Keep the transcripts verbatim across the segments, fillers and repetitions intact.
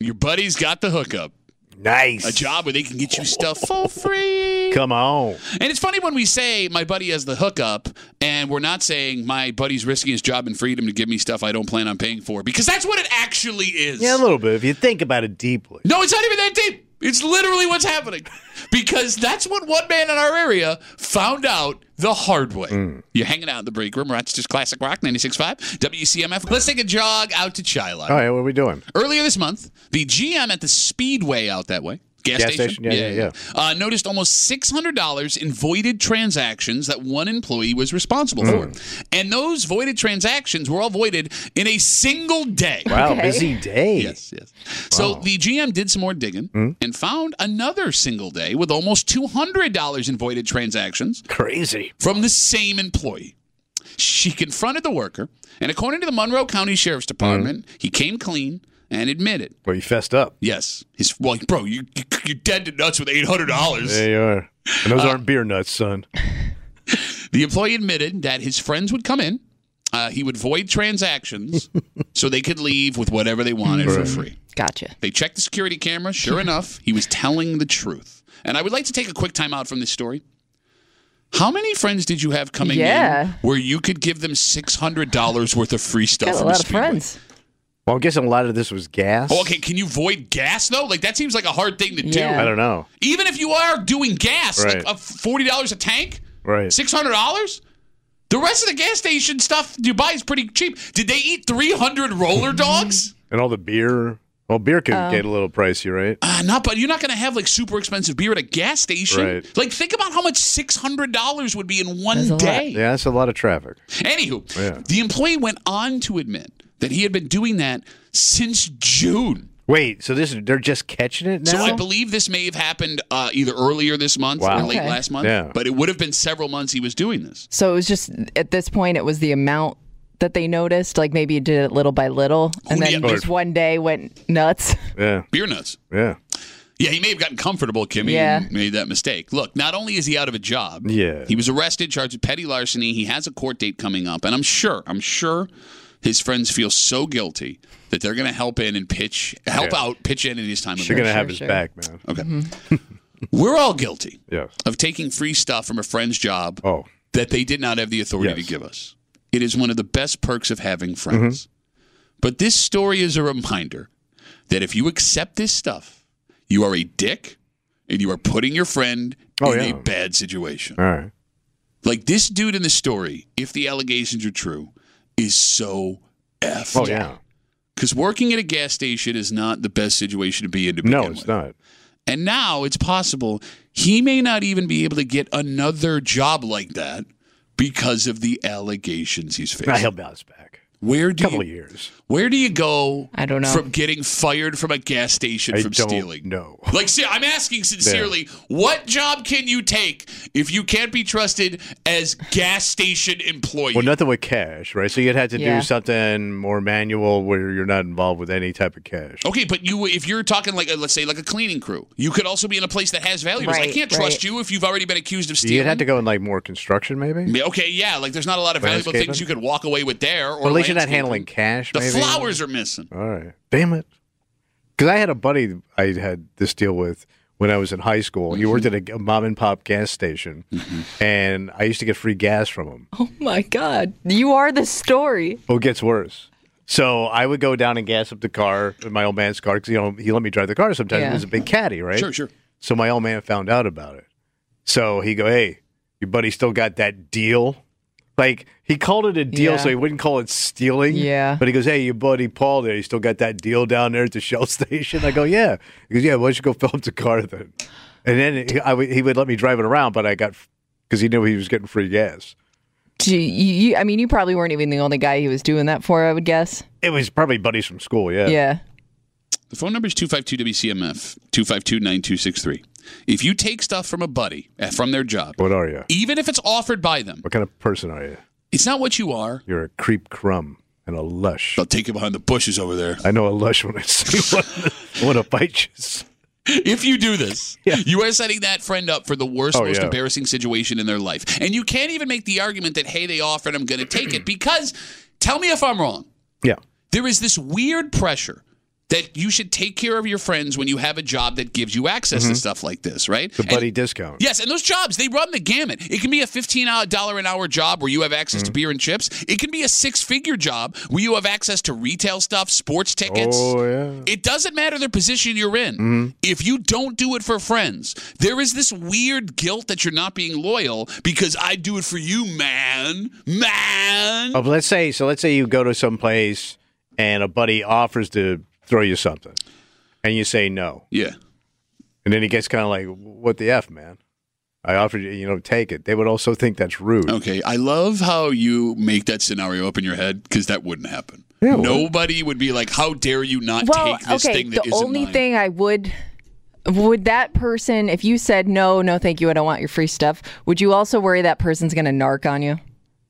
Your buddy's got the hookup. Nice. A job where they can get you stuff for free. Come on. And it's funny when we say my buddy has the hookup, and we're not saying my buddy's risking his job and freedom to give me stuff I don't plan on paying for, because that's what it actually is. Yeah, a little bit, if you think about it deeply. No, it's not even that deep. It's literally what's happening. Because that's what one man in our area found out the hard way. Mm. You're hanging out in the break room. Rochester's Classic Rock, ninety-six point five, W C M F. Let's take a jog out to Chi-Line. All right, what are we doing? Earlier this month, the G M at the Speedway out that way, gas, gas station, station? Yeah, yeah, yeah. yeah. Uh, noticed almost six hundred dollars in voided transactions that one employee was responsible mm. for. And those voided transactions were all voided in a single day. Wow, okay. busy day. Yes, yes. So wow. the G M did some more digging mm. and found another single day with almost two hundred dollars in voided transactions. Crazy. From the same employee. She confronted the worker, and according to the Monroe County Sheriff's Department, mm. he came clean and admitted. Well, you fessed up. Yes. His well, bro, you, you you're dead to nuts with eight hundred dollars. There you are. And those uh, aren't beer nuts, son. The employee admitted that his friends would come in. Uh, he would void transactions so they could leave with whatever they wanted right. for free. Gotcha. They checked the security camera. Sure enough, he was telling the truth. And I would like to take a quick time out from this story. How many friends did you have coming yeah. in where you could give them six hundred dollars worth of free stuff? Got a from lot the of friends. Well, I'm guessing a lot of this was gas. Oh, okay, can you void gas, though? Like, that seems like a hard thing to do. Yeah. I don't know. Even if you are doing gas, right. like uh, forty dollars a tank? Right. six hundred dollars? The rest of the gas station stuff you buy is pretty cheap. Did they eat three hundred roller dogs? And all the beer. Well, beer could um, get a little pricey, right? Uh, not, but you're not going to have like super expensive beer at a gas station. Right. Like, think about how much six hundred dollars would be in one That's a day. lot. Yeah, that's a lot of traffic. Anywho, yeah. the employee went on to admit that he had been doing that since June. Wait, so this they're just catching it now? So I believe this may have happened uh, either earlier this month wow. or late okay. last month. Yeah. But it would have been several months he was doing this. So it was just, at this point, it was the amount that they noticed. Like maybe you did it little by little. And Who then do you- just one day went nuts. Yeah. Beer nuts. Yeah. Yeah, he may have gotten comfortable, Kimmy, Yeah. and made that mistake. Look, not only is he out of a job, Yeah. he was arrested, charged with petty larceny. He has a court date coming up. And I'm sure, I'm sure his friends feel so guilty that they're going to help in and pitch, help Yeah. out, pitch in in his time. You're going to sure, have his sure. back, man. Okay. Mm-hmm. We're all guilty Yes. of taking free stuff from a friend's job Oh. that they did not have the authority Yes. to give us. It is one of the best perks of having friends. Mm-hmm. But this story is a reminder that if you accept this stuff, you are a dick and you are putting your friend Oh, in yeah. a bad situation. All right. Like this dude in the story, if the allegations are true, is so effed. Oh, yeah. Because working at a gas station is not the best situation to be in to begin No, it's with. not. And now it's possible he may not even be able to get another job like that because of the allegations he's facing. Nah, he'll bounce back. Where do A couple you, of years. Where do you go I don't know. from getting fired from a gas station I from don't stealing? know. Like, see, I'm asking sincerely, what job can you take if you can't be trusted as gas station employee? Well, nothing with cash, right? So you'd have to Yeah. do something more manual where you're not involved with any type of cash. Okay, but you if you're talking like, a, let's say, like a cleaning crew, you could also be in a place that has valuables. I Right, can't trust right. you if you've already been accused of stealing. You'd have to go in like more construction, maybe? Yeah, okay, yeah, like there's not a lot of valuable Landscaping? things you could walk away with there. Or Or at least you're not landscaping. handling cash, The maybe? flowers are missing. All right. Damn it. Because I had a buddy I had this deal with when I was in high school. He worked at a mom and pop gas station, Mm-hmm. and I used to get free gas from him. Oh my God. You are the story. Oh, it gets worse. So I would go down and gas up the car, my old man's car, because you know he let me drive the car sometimes. Yeah. It was a big caddy, right? Sure, sure. So my old man found out about it. So he go, hey, your buddy still got that deal? Like, he called it a deal, Yeah. so he wouldn't call it stealing. Yeah. But he goes, hey, your buddy Paul there, he still got that deal down there at the Shell station? I go, yeah. He goes, yeah, why don't you go fill up the car then? And then he, I would, he would let me drive it around, but I got, because he knew he was getting free gas. Gee, you, you, I mean, you probably weren't even the only guy he was doing that for, I would guess. It was probably buddies from school, yeah. Yeah. The phone number is two five two W C M F, two five two, nine two six three. If you take stuff from a buddy, uh, from their job, What are you? even if it's offered by them, What kind of person are you? it's not what you are. You're a creep crumb and a lush. They'll take you behind the bushes over there. I know a lush when I see one. I want to bite you. If you do this, Yeah. you are setting that friend up for the worst, Oh, most yeah. embarrassing situation in their life. And you can't even make the argument that, hey, they offered, I'm going to take it. Because, tell me if I'm wrong, Yeah. there is this weird pressure that you should take care of your friends when you have a job that gives you access Mm-hmm. to stuff like this, right? The buddy And- discount. Yes, and those jobs, they run the gamut. It can be a fifteen dollars an hour job where you have access Mm-hmm. to beer and chips. It can be a six-figure job where you have access to retail stuff, sports tickets. Oh, yeah. It doesn't matter the position you're in. Mm-hmm. If you don't do it for friends, there is this weird guilt that you're not being loyal because I do it for you, man. Man. Oh, but let's say so. Let's say you go to some place and a buddy offers to throw you something, and you say no, Yeah. and then he gets kind of like, "What the f, man? I offered you, you know, take it." They would also think that's rude. Okay. I love how you make that scenario up in your head because that wouldn't happen. Yeah, it would. Nobody would be like, how dare you not Well, take this okay. thing that The isn't only mine? thing I would would that person, if you said no, no, thank you, I don't want your free stuff. Would you also worry that person's going to narc on you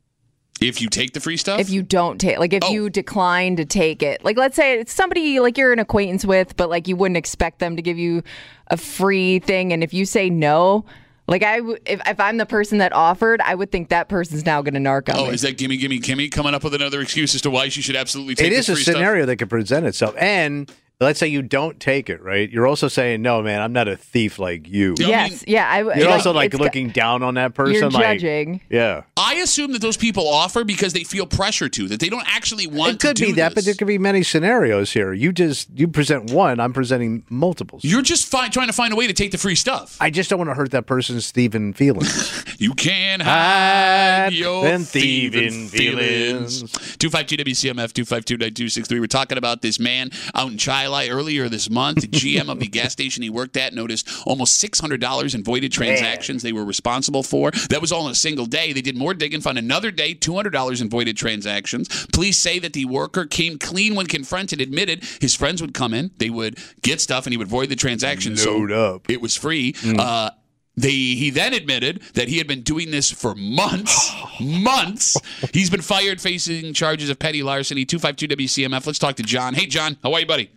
If you take the free stuff? if you don't take? Like if Oh. you decline to take it. Like let's say it's somebody like you're an acquaintance with, but like you wouldn't expect them to give you a free thing, and if you say no. Like I, w- if, if I'm the person that offered, I would think that person's now going to narc on Oh, me. is that gimme, gimme, Kimmy coming up with another excuse as to why she should absolutely take It this is a free stuff? scenario that could present itself, and let's say you don't take it, right? You're also saying, "No, man, I'm not a thief like you." Yeah. I yes, mean, yeah. I, w- You're like, also like it's- looking down on that person. You're like, judging. Yeah. I assume that those people offer because they feel pressure to, that they don't actually want It could to do be that, but this. there could be many scenarios here. You just you present one, I'm presenting multiples. You're just fi- trying to find a way to take the free stuff. I just don't want to hurt that person's thieving feelings. You can hide your them thieving thieving feelings. feelings. two five two W C M F, two five two, nine two six three. We're talking about this man out in Chilai earlier this month. The G M of the gas station he worked at noticed almost six hundred dollars in voided transactions they were responsible for. That was all in a single day. They did more digging, found another day, two hundred dollars in voided transactions. Police say that the worker came clean when confronted, admitted his friends would come in, they would get stuff, and he would void the transactions. Load so up. it was free. Uh, They, he then admitted that he had been doing this for months. months. He's been fired, facing charges of petty larceny. two five two W C M F. Let's talk to John. Hey, John. How are you, buddy?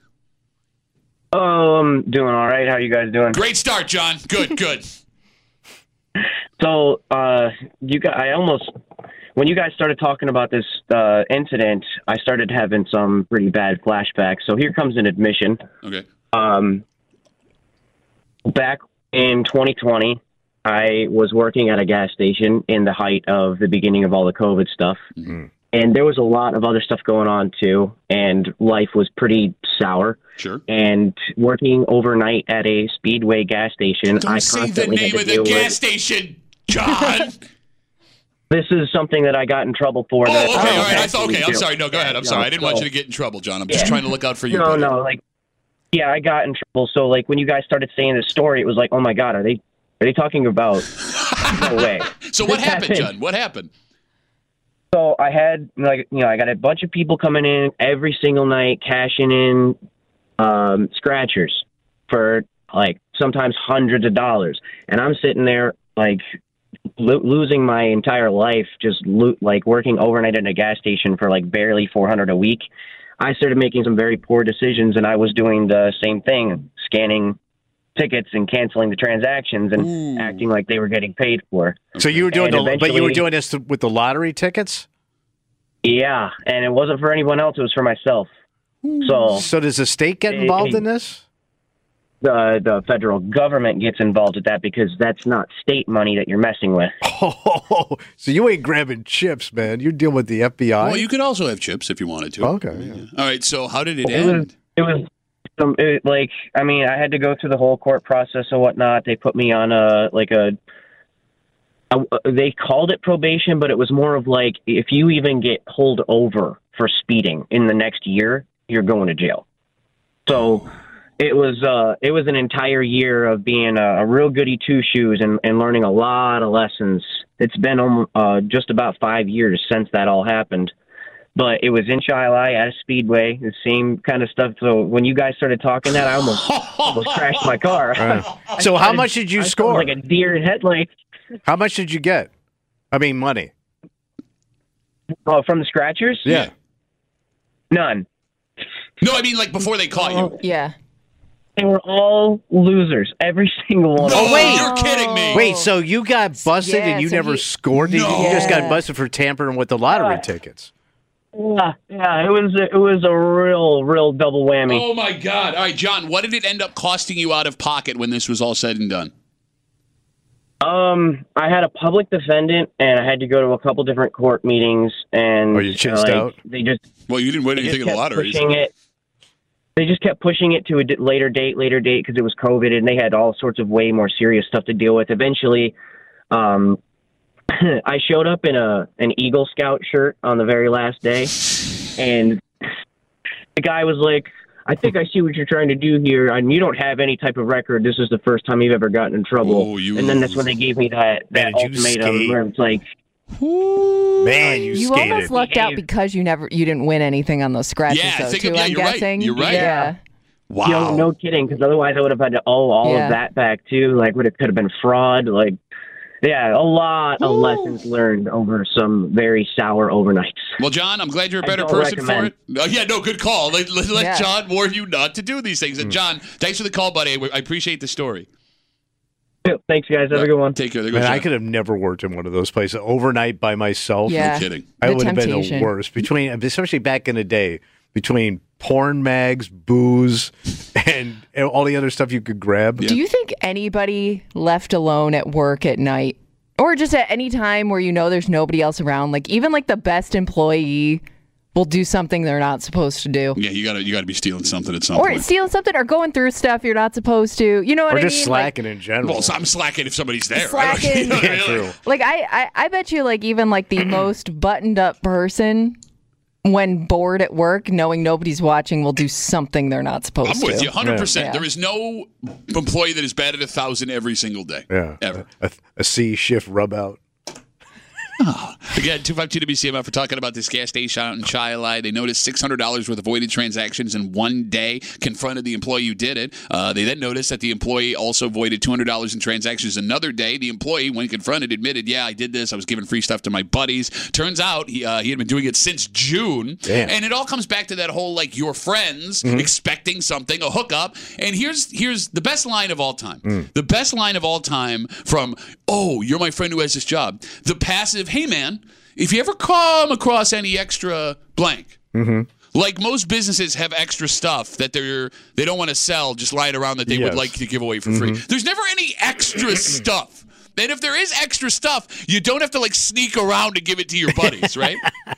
Oh, I'm doing all right. How you guys doing? Great start, John. Good, good. So, uh, you guys, I almost, when you guys started talking about this uh, incident, I started having some pretty bad flashbacks. So here comes an admission. Okay. Um, back in twenty twenty, I was working at a gas station in the height of the beginning of all the COVID stuff. Mm-hmm. And there was a lot of other stuff going on, too. And life was pretty sour. Sure. And working overnight at a Speedway gas station, Don't I say the constantly had name to of the deal gas with. station, John. This is something that I got in trouble for. oh, that okay. I All don't right. I actually thought, okay. I'm do. sorry. No, go ahead. I'm No, sorry. I didn't want so- you to get in trouble, John. I'm just Yeah. trying to look out for you. No, buddy. no, like, yeah, I got in trouble. So, like, when you guys started saying this story, it was like, oh my God, are they, are they talking about? No way. So what This happened, John? What happened? So I had, like, you know, I got a bunch of people coming in every single night, cashing in um, scratchers for like sometimes hundreds of dollars, and I'm sitting there like lo- losing my entire life, just lo- like working overnight at a gas station for like barely four hundred a week. I started making some very poor decisions, and I was doing the same thing, scanning tickets and canceling the transactions and Ooh. acting like they were getting paid for. So you were doing, And the, but you were eventually- doing this with the lottery tickets. Yeah, and it wasn't for anyone else; it was for myself. So So does the state get involved in this? the the federal government gets involved with that because that's not state money that you're messing with. Oh, so you ain't grabbing chips, man. You're dealing with the F B I. Well, you could also have chips if you wanted to. Okay, yeah. All right. So how did it It was end? it was some it, like I mean I had to go through the whole court process and whatnot. They put me on a like a. a they called it probation, but it was more of like if you even get pulled over for speeding in the next year, you're going to jail. So it was uh, it was an entire year of being a, a real goody two shoes and, and learning a lot of lessons. It's been um, uh, just about five years since that all happened, but it was in Chilai at a Speedway, the same kind of stuff. So when you guys started talking that, I almost almost crashed my car. So how much did you I score? sounded like a deer in headlights. How much did you get? I mean, money. Oh, from the scratchers? Yeah. None. No, I mean like before they caught you. Yeah. They were all losers, every single one. No, of them. wait. you're kidding me. Wait, so you got busted Yeah, and you so never he- scored? You No. you just got Yeah. busted for tampering with the lottery Yeah. tickets. Yeah, yeah, it was it was a real, real double whammy. Oh my God! All right, John, what did it end up costing you out of pocket when this was all said and done? Um, I had a public defendant, and I had to go to a couple different court meetings, and Oh, you chinched uh, like, out? They just Well, you didn't win they anything just in the kept lottery. pushing it. They just kept pushing it to a di- later date, later date, because it was COVID, and they had all sorts of way more serious stuff to deal with. Eventually, um, I showed up in a an Eagle Scout shirt on the very last day, and the guy was like, I think I see what you're trying to do here, and you don't have any type of record. This is the first time you've ever gotten in trouble. Oh, you- and then that's when they gave me that, that Man, did you ultimatum skate? where it's like, Man, you, You skated. almost lucked out Behave. because you never you didn't win anything on those scratches. Yeah, I though, think- too, yeah, I'm you're right. guessing. You're right. Yeah. Wow. no, no kidding, because otherwise I would have had to owe all Yeah. of that back too. Like, would it could have been fraud. Like, yeah, a lot of lessons learned over some very sour overnights. Well, John, I'm glad you're a I better don't person recommend. for it. Uh, yeah, no, good call. Let, let, let Yeah. John warn you not to do these things. And John, thanks for the call, buddy. I appreciate the story. Thanks, guys. Have a good one. Take care. There goes Man, I John. could have never worked in one of those places overnight by myself. Yeah. No kidding. I The would have been the temptation. worst. Between, especially back in the day, between porn mags, booze, and, and all the other stuff you could grab. Do you think anybody left alone at work at night, or just at any time where you know there's nobody else around, like even like the best employee will do something they're not supposed to do, Yeah, you gotta you gotta be stealing something at some or point. stealing something, or going through stuff you're not supposed to? You know what Or I just mean? slacking in general. Well, so I'm slacking if somebody's there. Slacking. I don't- you know what I Yeah, mean? true. Like, like I, I, I bet you, like even like the most buttoned up person, when bored at work, knowing nobody's watching, will do something they're not supposed I'm to. with you, one hundred percent. Yeah. There is no employee that is batted a thousand every single day. Yeah. Ever. A, a C shift rub out. Again, two five two W C M F for talking about this gas station out in Chi-Li. They noticed six hundred dollars worth of voided transactions in one day, confronted the employee who did it. Uh, they then noticed that the employee also voided two hundred dollars in transactions another day. The employee, when confronted, admitted, yeah, I did this. I was giving free stuff to my buddies. Turns out he, uh, he had been doing it since June. Damn. And it all comes back to that whole, like, your friends expecting something, a hookup. And here's here's the best line of all time. The best line of all time from, oh, you're my friend who has this job. The passive, hey, man, if you ever come across any extra blank, like most businesses have extra stuff that they're they don't want to sell, just lying around that they would Yes. like to give away for free. There's never any extra stuff. And if there is extra stuff, you don't have to like sneak around to give it to your buddies, right?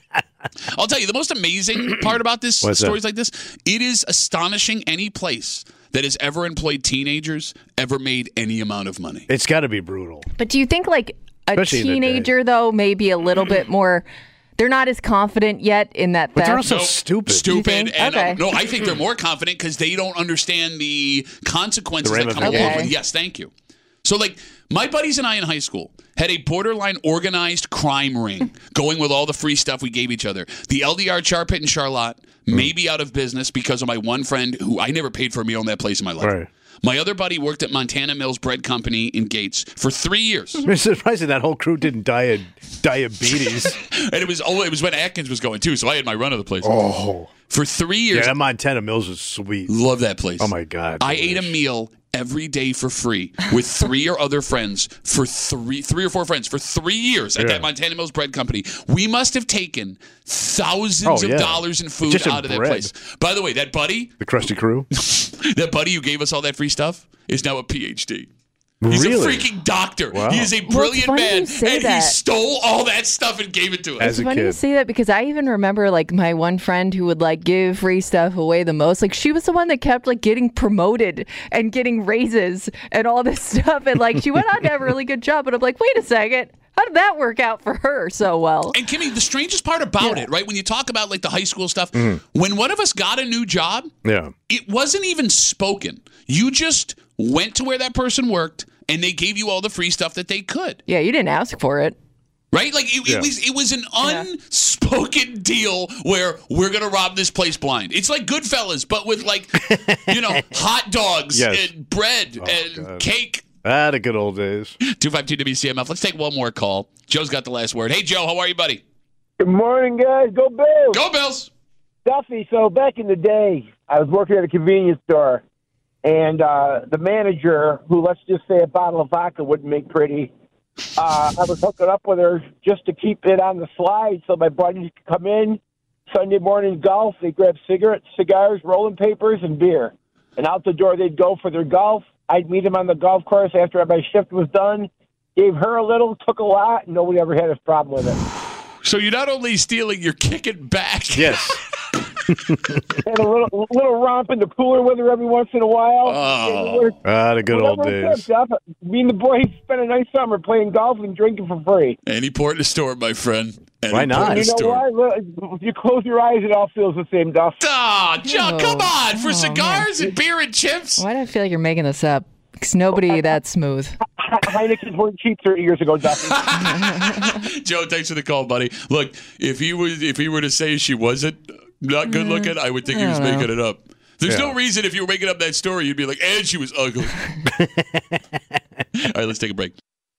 I'll tell you, the most amazing part about this What's stories that? like this, it is astonishing any place that has ever employed teenagers ever made any amount of money. It's got to be brutal. But do you think like a Especially in the day. teenager though, maybe a little bit more? They're not as confident yet in that But theft. they're also No, stupid. Stupid. think? And Okay. uh, no, I think they're more confident because they don't understand the consequences The that come along ramifications. with. Yes, thank you. So, like, my buddies and I in high school had a borderline organized crime ring going with all the free stuff we gave each other. The L D R Char Pit in Charlotte may be out of business because of my one friend who I never paid for a meal in that place in my life. Right. My other buddy worked at Montana Mills Bread Company in Gates for three years. It's surprising that whole crew didn't die of diabetes. And it was oh, it was when Atkins was going too, so I had my run of the place. Oh. For three Yeah, years. that Montana Mills is sweet. Love that place. Oh, my God. I ate a meal every day for free with three or other friends for three three or four friends for three years at Yeah. that Montana Mills Bread Company. We must have taken thousands Oh, yeah. of dollars in food Just in out of that bread. place. By the way, that buddy, The Krusty Crew. that buddy who gave us all that free stuff is now a P H D. He's Really? a freaking doctor. Wow. He is a Well, it's brilliant funny man, you say and he that. stole all that stuff and gave it to us. As It's a funny you kid. say that because I even remember like my one friend who would like give free stuff away the most. Like she was the one that kept like getting promoted and getting raises and all this stuff. And like she went on to have a really good job. But I'm like, wait a second. How did that work out for her so well? And Kimmy, the strangest part about it, right? When you talk about like the high school stuff, when one of us got a new job, Yeah. it wasn't even spoken. You just went to where that person worked and they gave you all the free stuff that they could. Yeah, you didn't ask for it. Right? Like it, Yeah. it was it was an Yeah. unspoken deal where we're gonna rob this place blind. It's like Goodfellas, but with like you know, hot dogs Yes. and bread and God. cake. Ah, the good old days. two five two W C M F. Let's take one more call. Joe's got the last word. Hey Joe, how are you, buddy? Good morning, guys. Go Bills. Go Bills! Duffy, so back in the day, I was working at a convenience store, and uh, the manager, who let's just say a bottle of vodka wouldn't make pretty, uh, I was hooking up with her just to keep it on the slide so my buddies could come in Sunday morning golf, they grab cigarettes, cigars, rolling papers, and beer. And out the door they'd go for their golf. I'd meet them on the golf course after my shift was done. Gave her a little, took a lot, and nobody ever had a problem with it. So you're not only stealing, you're kicking back. Yes. Had a little, a little romp in the cooler with her every once in a while. Oh. Ah, the good old Whatever it days. took, Jeff. Me and the boys spent a nice summer playing golf and drinking for free. Any port in the store, my friend. Any Why not? port in You the know store. what? If you close your eyes, it all feels the same, Duff. Oh, Joe, Oh. come on. For Oh, cigars and beer and chips? Why do I feel like you're making this up? Because nobody that smooth. Heineken's weren't cheap thirty years ago, Duffy. Joe, thanks for the call, buddy. Look, if he was, if he were to say she wasn't not good looking, I would think he was I don't making it up. There's Yeah. no reason if you were making up that story, you'd be like, and she was ugly. All right, let's take a break.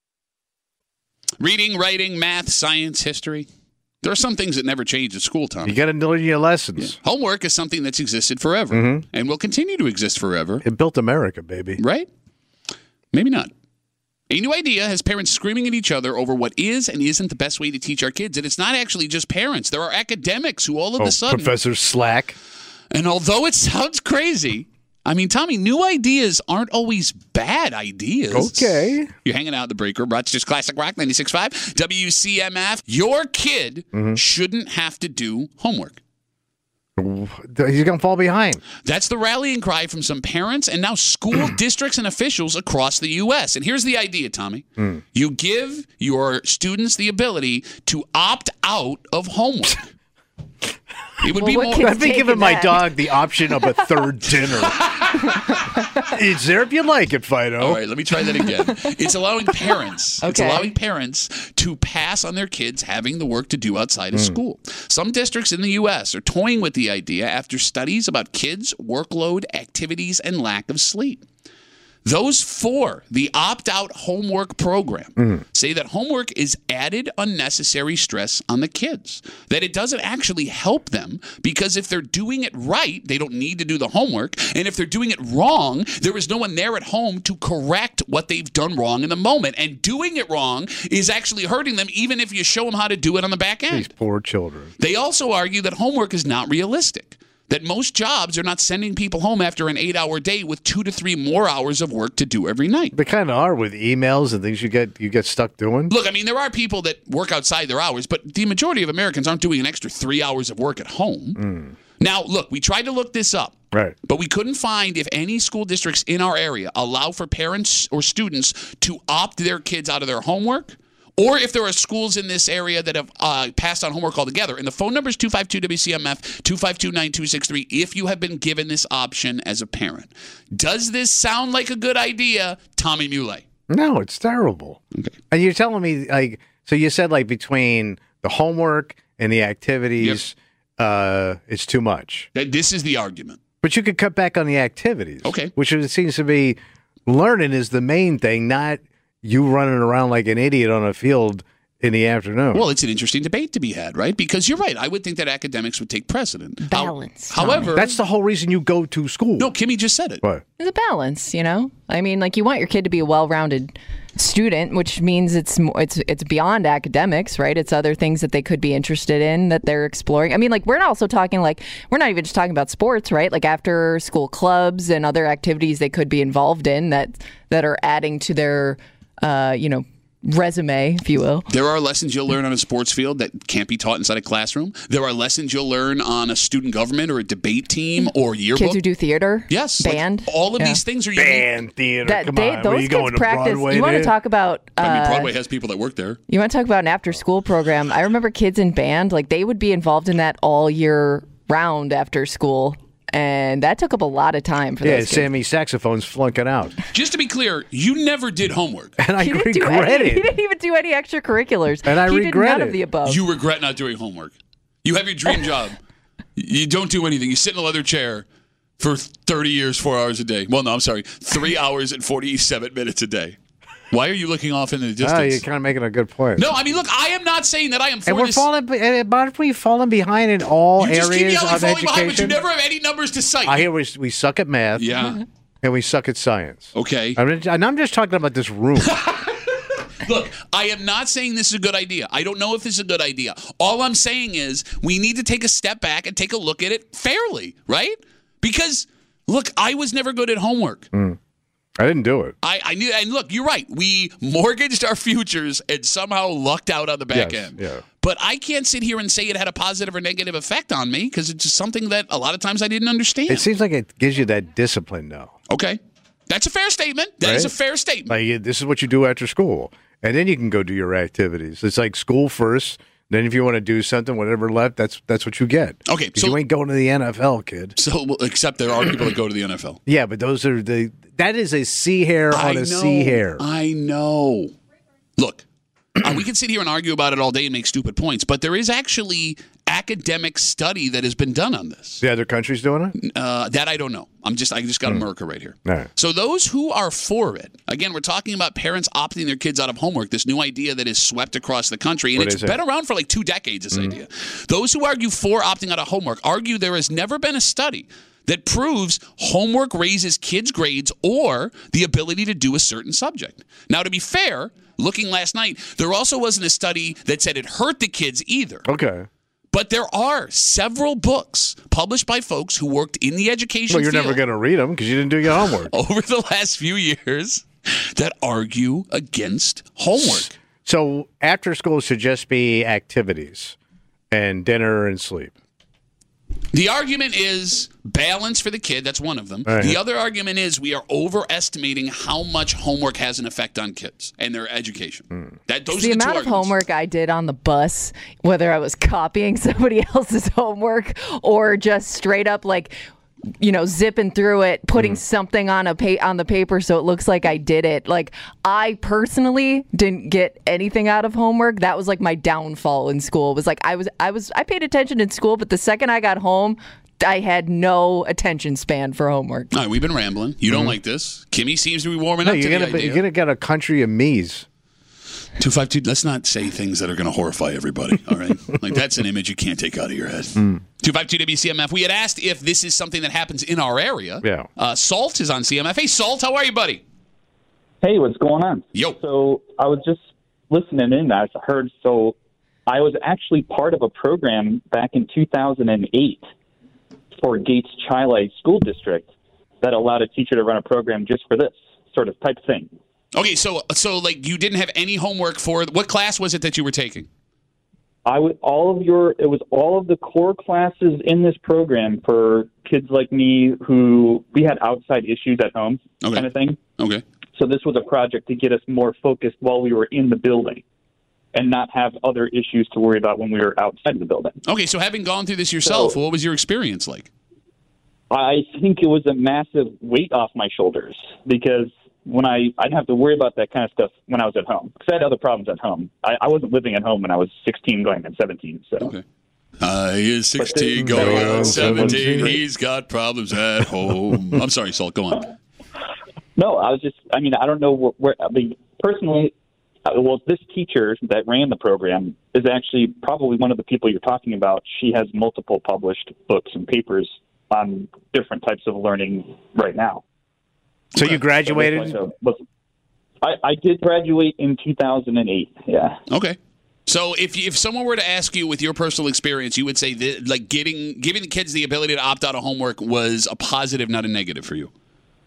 Reading, writing, math, science, history. There are some things that never change at school, Tom. You got to learn your lessons. Homework is something that's existed forever Mm-hmm. and will continue to exist forever, It built America, baby. right? Maybe not. A new idea has parents screaming at each other over what is and isn't the best way to teach our kids. And it's not actually just parents. There are academics who all of Oh, a sudden, Professor Slack. and although it sounds crazy, I mean, Tommy, new ideas aren't always bad ideas. Okay. You're hanging out in the break room. Rochester's Classic Rock ninety-six point five, W C M F. Your kid Mm-hmm. shouldn't have to do homework. He's going to fall behind. That's the rallying cry from some parents and now school districts and officials across the U S. And here's the idea, Tommy. Mm. You give your students the ability to opt out of homework. It would Well, be what more. kids I've been taking giving my that? dog the option of a third dinner. It's there if you like it, Fido. All right, let me try that again. It's allowing parents. It's Okay. allowing parents to pass on their kids having the work to do outside of school. Some districts in the U S are toying with the idea after studies about kids' workload, activities, and lack of sleep. Those for the opt-out homework program say that homework is added unnecessary stress on the kids, that it doesn't actually help them because if they're doing it right, they don't need to do the homework, and if they're doing it wrong, there is no one there at home to correct what they've done wrong in the moment, and doing it wrong is actually hurting them even if you show them how to do it on the back end. These poor children. They also argue that homework is not realistic, that most jobs are not sending people home after an eight-hour day with two to three more hours of work to do every night. They kind of are with emails and things you get you get stuck doing. Look, I mean, there are people that work outside their hours, but the majority of Americans aren't doing an extra three hours of work at home. Now, look, we tried to look this up. Right. But we couldn't find if any school districts in our area allow for parents or students to opt their kids out of their homework, or if there are schools in this area that have uh, passed on homework altogether. And the phone number is two five two W C M F, two five two, nine two six three, if you have been given this option as a parent. Does this sound like a good idea, Tommy Muley? No, it's terrible. Okay. And you're telling me, like, so you said, like, between the homework and the activities, uh, it's too much. That This is the argument. But you could cut back on the activities. Okay. Which it seems to be learning is the main thing, not you running around like an idiot on a field in the afternoon. Well, it's an interesting debate to be had, right? Because you're right. I would think that academics would take precedent. How- Balance, however, that's the whole reason you go to school. no, Kimmy just said it. What? There's a balance, you know. I mean, like you want your kid to be a well-rounded student, which means it's mo- it's it's beyond academics, right? It's other things that they could be interested in that they're exploring. I mean, like we're not also talking like we're not even just talking about sports, right? Like after school clubs and other activities they could be involved in that that are adding to their uh, you know, resume, if you will. There are lessons you'll learn on a sports field that can't be taught inside a classroom. There are lessons you'll learn on a student government or a debate team or yearbook. Kids who do theater, yes, like, band, all of yeah. these things are unique. Band theater. That Come they, on. those Were you kids going to practice. Broadway You want to there? talk about? Uh, I mean, Broadway has people that work there. You want to talk about an after-school program? I remember kids in band, like they would be involved in that all year round after school, and that took up a lot of time for Yeah, those kids. Sammy Saxophone's flunking out. Just to be clear, you never did homework. And I He didn't, do regret any, he it. didn't even do any extracurriculars. And I he regret did none it. of the above. You regret not doing homework. You have your dream job. You don't do anything. You sit in a leather chair for thirty years, four hours a day. Well, no, I'm sorry, three hours and forty-seven minutes a day. Why are you looking off in the Oh, distance? you're kind of making a good point. No, I mean, look, I am not saying that I am for And we're this. falling, be- and aren't we falling behind in all you just keep areas yelling of falling behind, but you education? never have any numbers to cite. I hear we, we suck at math yeah. and we suck at science. Okay. I mean, and I'm just talking about this room. look, I am not saying this is a good idea. I don't know if this is a good idea. All I'm saying is we need to take a step back and take a look at it fairly, right? Because, look, I was never good at homework. Mm. I didn't do it. I, I knew, and look, you're right. We mortgaged our futures and somehow lucked out on the back Yes, end. yeah. But I can't sit here and say it had a positive or negative effect on me because it's just something that a lot of times I didn't understand. It seems like it gives you that discipline, though. Okay. That's a fair statement. That Right? is a fair statement. Like, yeah, this is what you do after school. And then you can go do your activities. It's like school first. Then if you want to do something, whatever left, that's that's what you get. Okay, 'Cause so- you ain't going to the N F L, kid. So, well, except there are people that go to the N F L. Yeah, but those are the that is a C hair I on know. a C hair. I know. Look, uh, we can sit here and argue about it all day and make stupid points, but there is actually academic study that has been done on this. The other countries doing it? Uh, that I don't know. I'm just I just got America right here. All right. So those who are for it, again, we're talking about parents opting their kids out of homework. This new idea that is swept across the country, and What it's is it? been around for like two decades. This idea. Those who argue for opting out of homework argue there has never been a study that proves homework raises kids' grades or the ability to do a certain subject. Now, to be fair, looking last night, there also wasn't a study that said it hurt the kids either. Okay. But there are several books published by folks who worked in the education Well, you're field never going to read them because you didn't do your homework. over the last few years that argue against homework. So after school should just be activities and dinner and sleep. The argument is balance for the kid. That's one of them. Right. The other argument is we are overestimating how much homework has an effect on kids and their education. That those the are the two amount of arguments. homework I did on the bus, whether I was copying somebody else's homework or just straight up like, you know, zipping through it, putting something on a pa- on the paper so it looks like I did it. Like, I personally didn't get anything out of homework. That was like my downfall in school. It was like I was I was I paid attention in school, but the second I got home, I had no attention span for homework. All right, we've been rambling. You don't like this. Kimmy seems to be warming No, up to you're the gonna be, idea. you're gonna get a country of me's. two five two, let's not say things that are going to horrify everybody, all right? Like, that's an image you can't take out of your head. two five two W C M F. We had asked if this is something that happens in our area. Yeah. Uh, Salt is on C M F. Hey, Salt, how are you, buddy? Hey, what's going on? Yo. So I was just listening in. I heard, so I was actually part of a program back in two thousand eight for Gates Chile School District that allowed a teacher to run a program just for this sort of type thing. Okay, so, so like, you didn't have any homework for, what class was it that you were taking? I would all of your it was all of the core classes in this program for kids like me who we had outside issues at home, Okay. kind of thing. Okay. So this was a project to get us more focused while we were in the building and not have other issues to worry about when we were outside of the building. Okay, so having gone through this yourself, So- what was your experience like? I think it was a massive weight off my shoulders because when I I'd have to worry about that kind of stuff when I was at home because I had other problems at home. I, I wasn't living at home when I was sixteen, going on seventeen. So Okay. Uh, he is sixteen, But going then- on seventeen. seventeen. He's got problems at home. I'm sorry, Salt, go on. no, I was just I mean I don't know where, where I mean personally. uh, Well, this teacher that ran the program is actually probably one of the people you're talking about. She has multiple published books and papers on different types of learning right now. So you So graduated? this was- was- I, I did graduate in two thousand eight. Yeah. Okay. So if if someone were to ask you with your personal experience, you would say that, like, getting giving the kids the ability to opt out of homework was a positive, not a negative for you.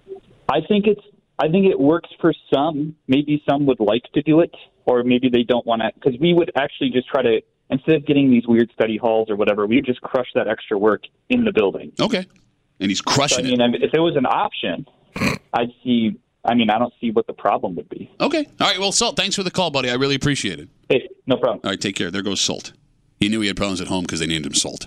I think it's. I think it works for some. Maybe some would like to do it, or maybe they don't want to. Because we would actually just try to, instead of getting these weird study halls or whatever, we would just crush that extra work in the building. Okay. And he's So, I crushing mean, it. I mean, if it was an option, I'd see. I mean, I don't see what the problem would be. Okay. All right. Well, Salt, thanks for the call, buddy. I really appreciate it. Hey, no problem. All right. Take care. There goes Salt. He knew he had problems at home because they named him Salt.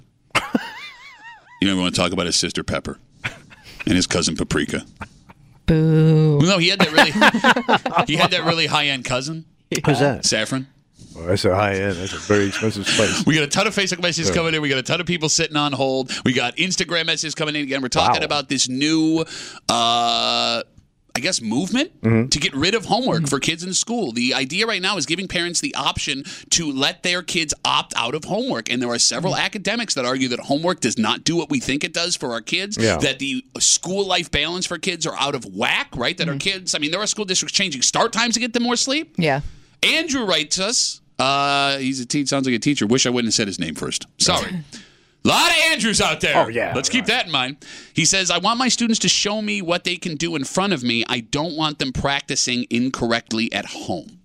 You never want to talk about his sister Pepper and his cousin Paprika. Boo. Well, no, he had that really he had that really high end cousin, Who's that? Saffron. Oh, that's a high end. That's a very expensive spice. We got a ton of Facebook messages coming in. We got a ton of people sitting on hold. We got Instagram messages coming in again. We're talking Wow. about this new, uh, I guess, movement to get rid of homework for kids in school. The idea right now is giving parents the option to let their kids opt out of homework. And there are several academics that argue that homework does not do what we think it does for our kids, Yeah. that the school life balance for kids are out of whack, right? That our kids, I mean, there are school districts changing start times to get them more sleep. Yeah. Andrew writes us. Uh, he's a teacher. Sounds like a teacher. Wish I wouldn't have said his name first. Sorry. A lot of Andrews out there. Oh, yeah. Let's keep that in mind. He says, I want my students to show me what they can do in front of me. I don't want them practicing incorrectly at home.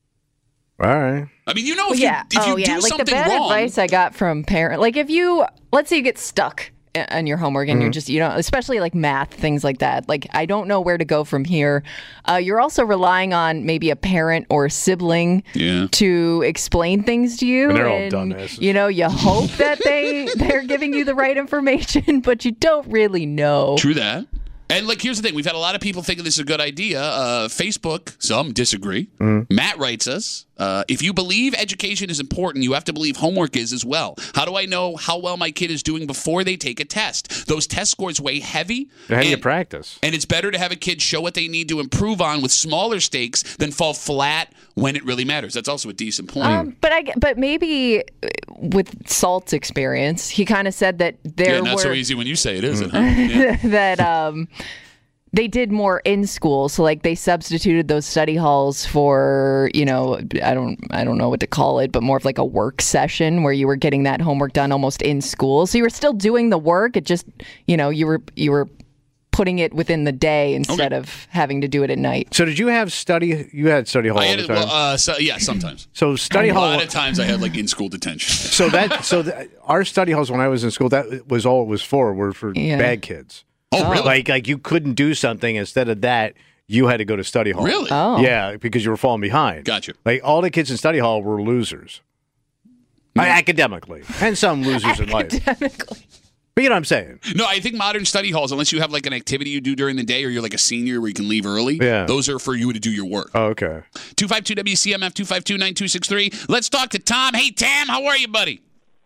All right. I mean, you know, if Well, yeah. you, if oh, you yeah. do Like something the bad wrong. advice I got from parent, like if you, let's say you get stuck on your homework and Mm-hmm. you're just, you know, especially like math, things like that. Like, I don't know where to go from here. Uh, you're also relying on maybe a parent or a sibling Yeah. to explain things to you. And they're all dumbasses. You know, you hope that they, they're giving you the right information, but you don't really know. True that. And, like, here's the thing. We've had a lot of people thinking this is a good idea. Uh, Facebook, some disagree. Mm-hmm. Matt writes us, uh, if you believe education is important, you have to believe homework is as well. How do I know how well my kid is doing before they take a test? Those test scores weigh heavy. How do you and- practice? And it's better to have a kid show what they need to improve on with smaller stakes than fall flat when it really matters. That's also a decent point. Um, but I, but maybe uh, with Salt's experience, he kind of said that there yeah, not were so easy when you say it, is it? Huh? Yeah. that um, they did more in school. So like they substituted those study halls for, you know, I don't I don't know what to call it, but more of like a work session where you were getting that homework done almost in school. So you were still doing the work. It just, you know, you were you were putting it within the day instead Okay. of having to do it at night. So did you have study? You had study hall I all had the it, time. well, uh, so, yeah, sometimes. so study A hall. lot of times I had like in-school detention. So that so the, our study halls when I was in school, that was all it was for. Were for Yeah. bad kids. Oh, really? Like like you couldn't do something. Instead of that, you had to go to study hall. Really? Oh. Yeah, because you were falling behind. Gotcha. Like all the kids in study hall were losers. Uh, academically, and some losers in life. Academically. But you know what I'm saying? No, I think modern study halls, unless you have like an activity you do during the day or you're like a senior where you can leave early, Yeah. those are for you to do your work. Oh, okay. two five two W C M F, two five two, nine two six three. Let's talk to Tom. Hey, Tam, how are you, buddy?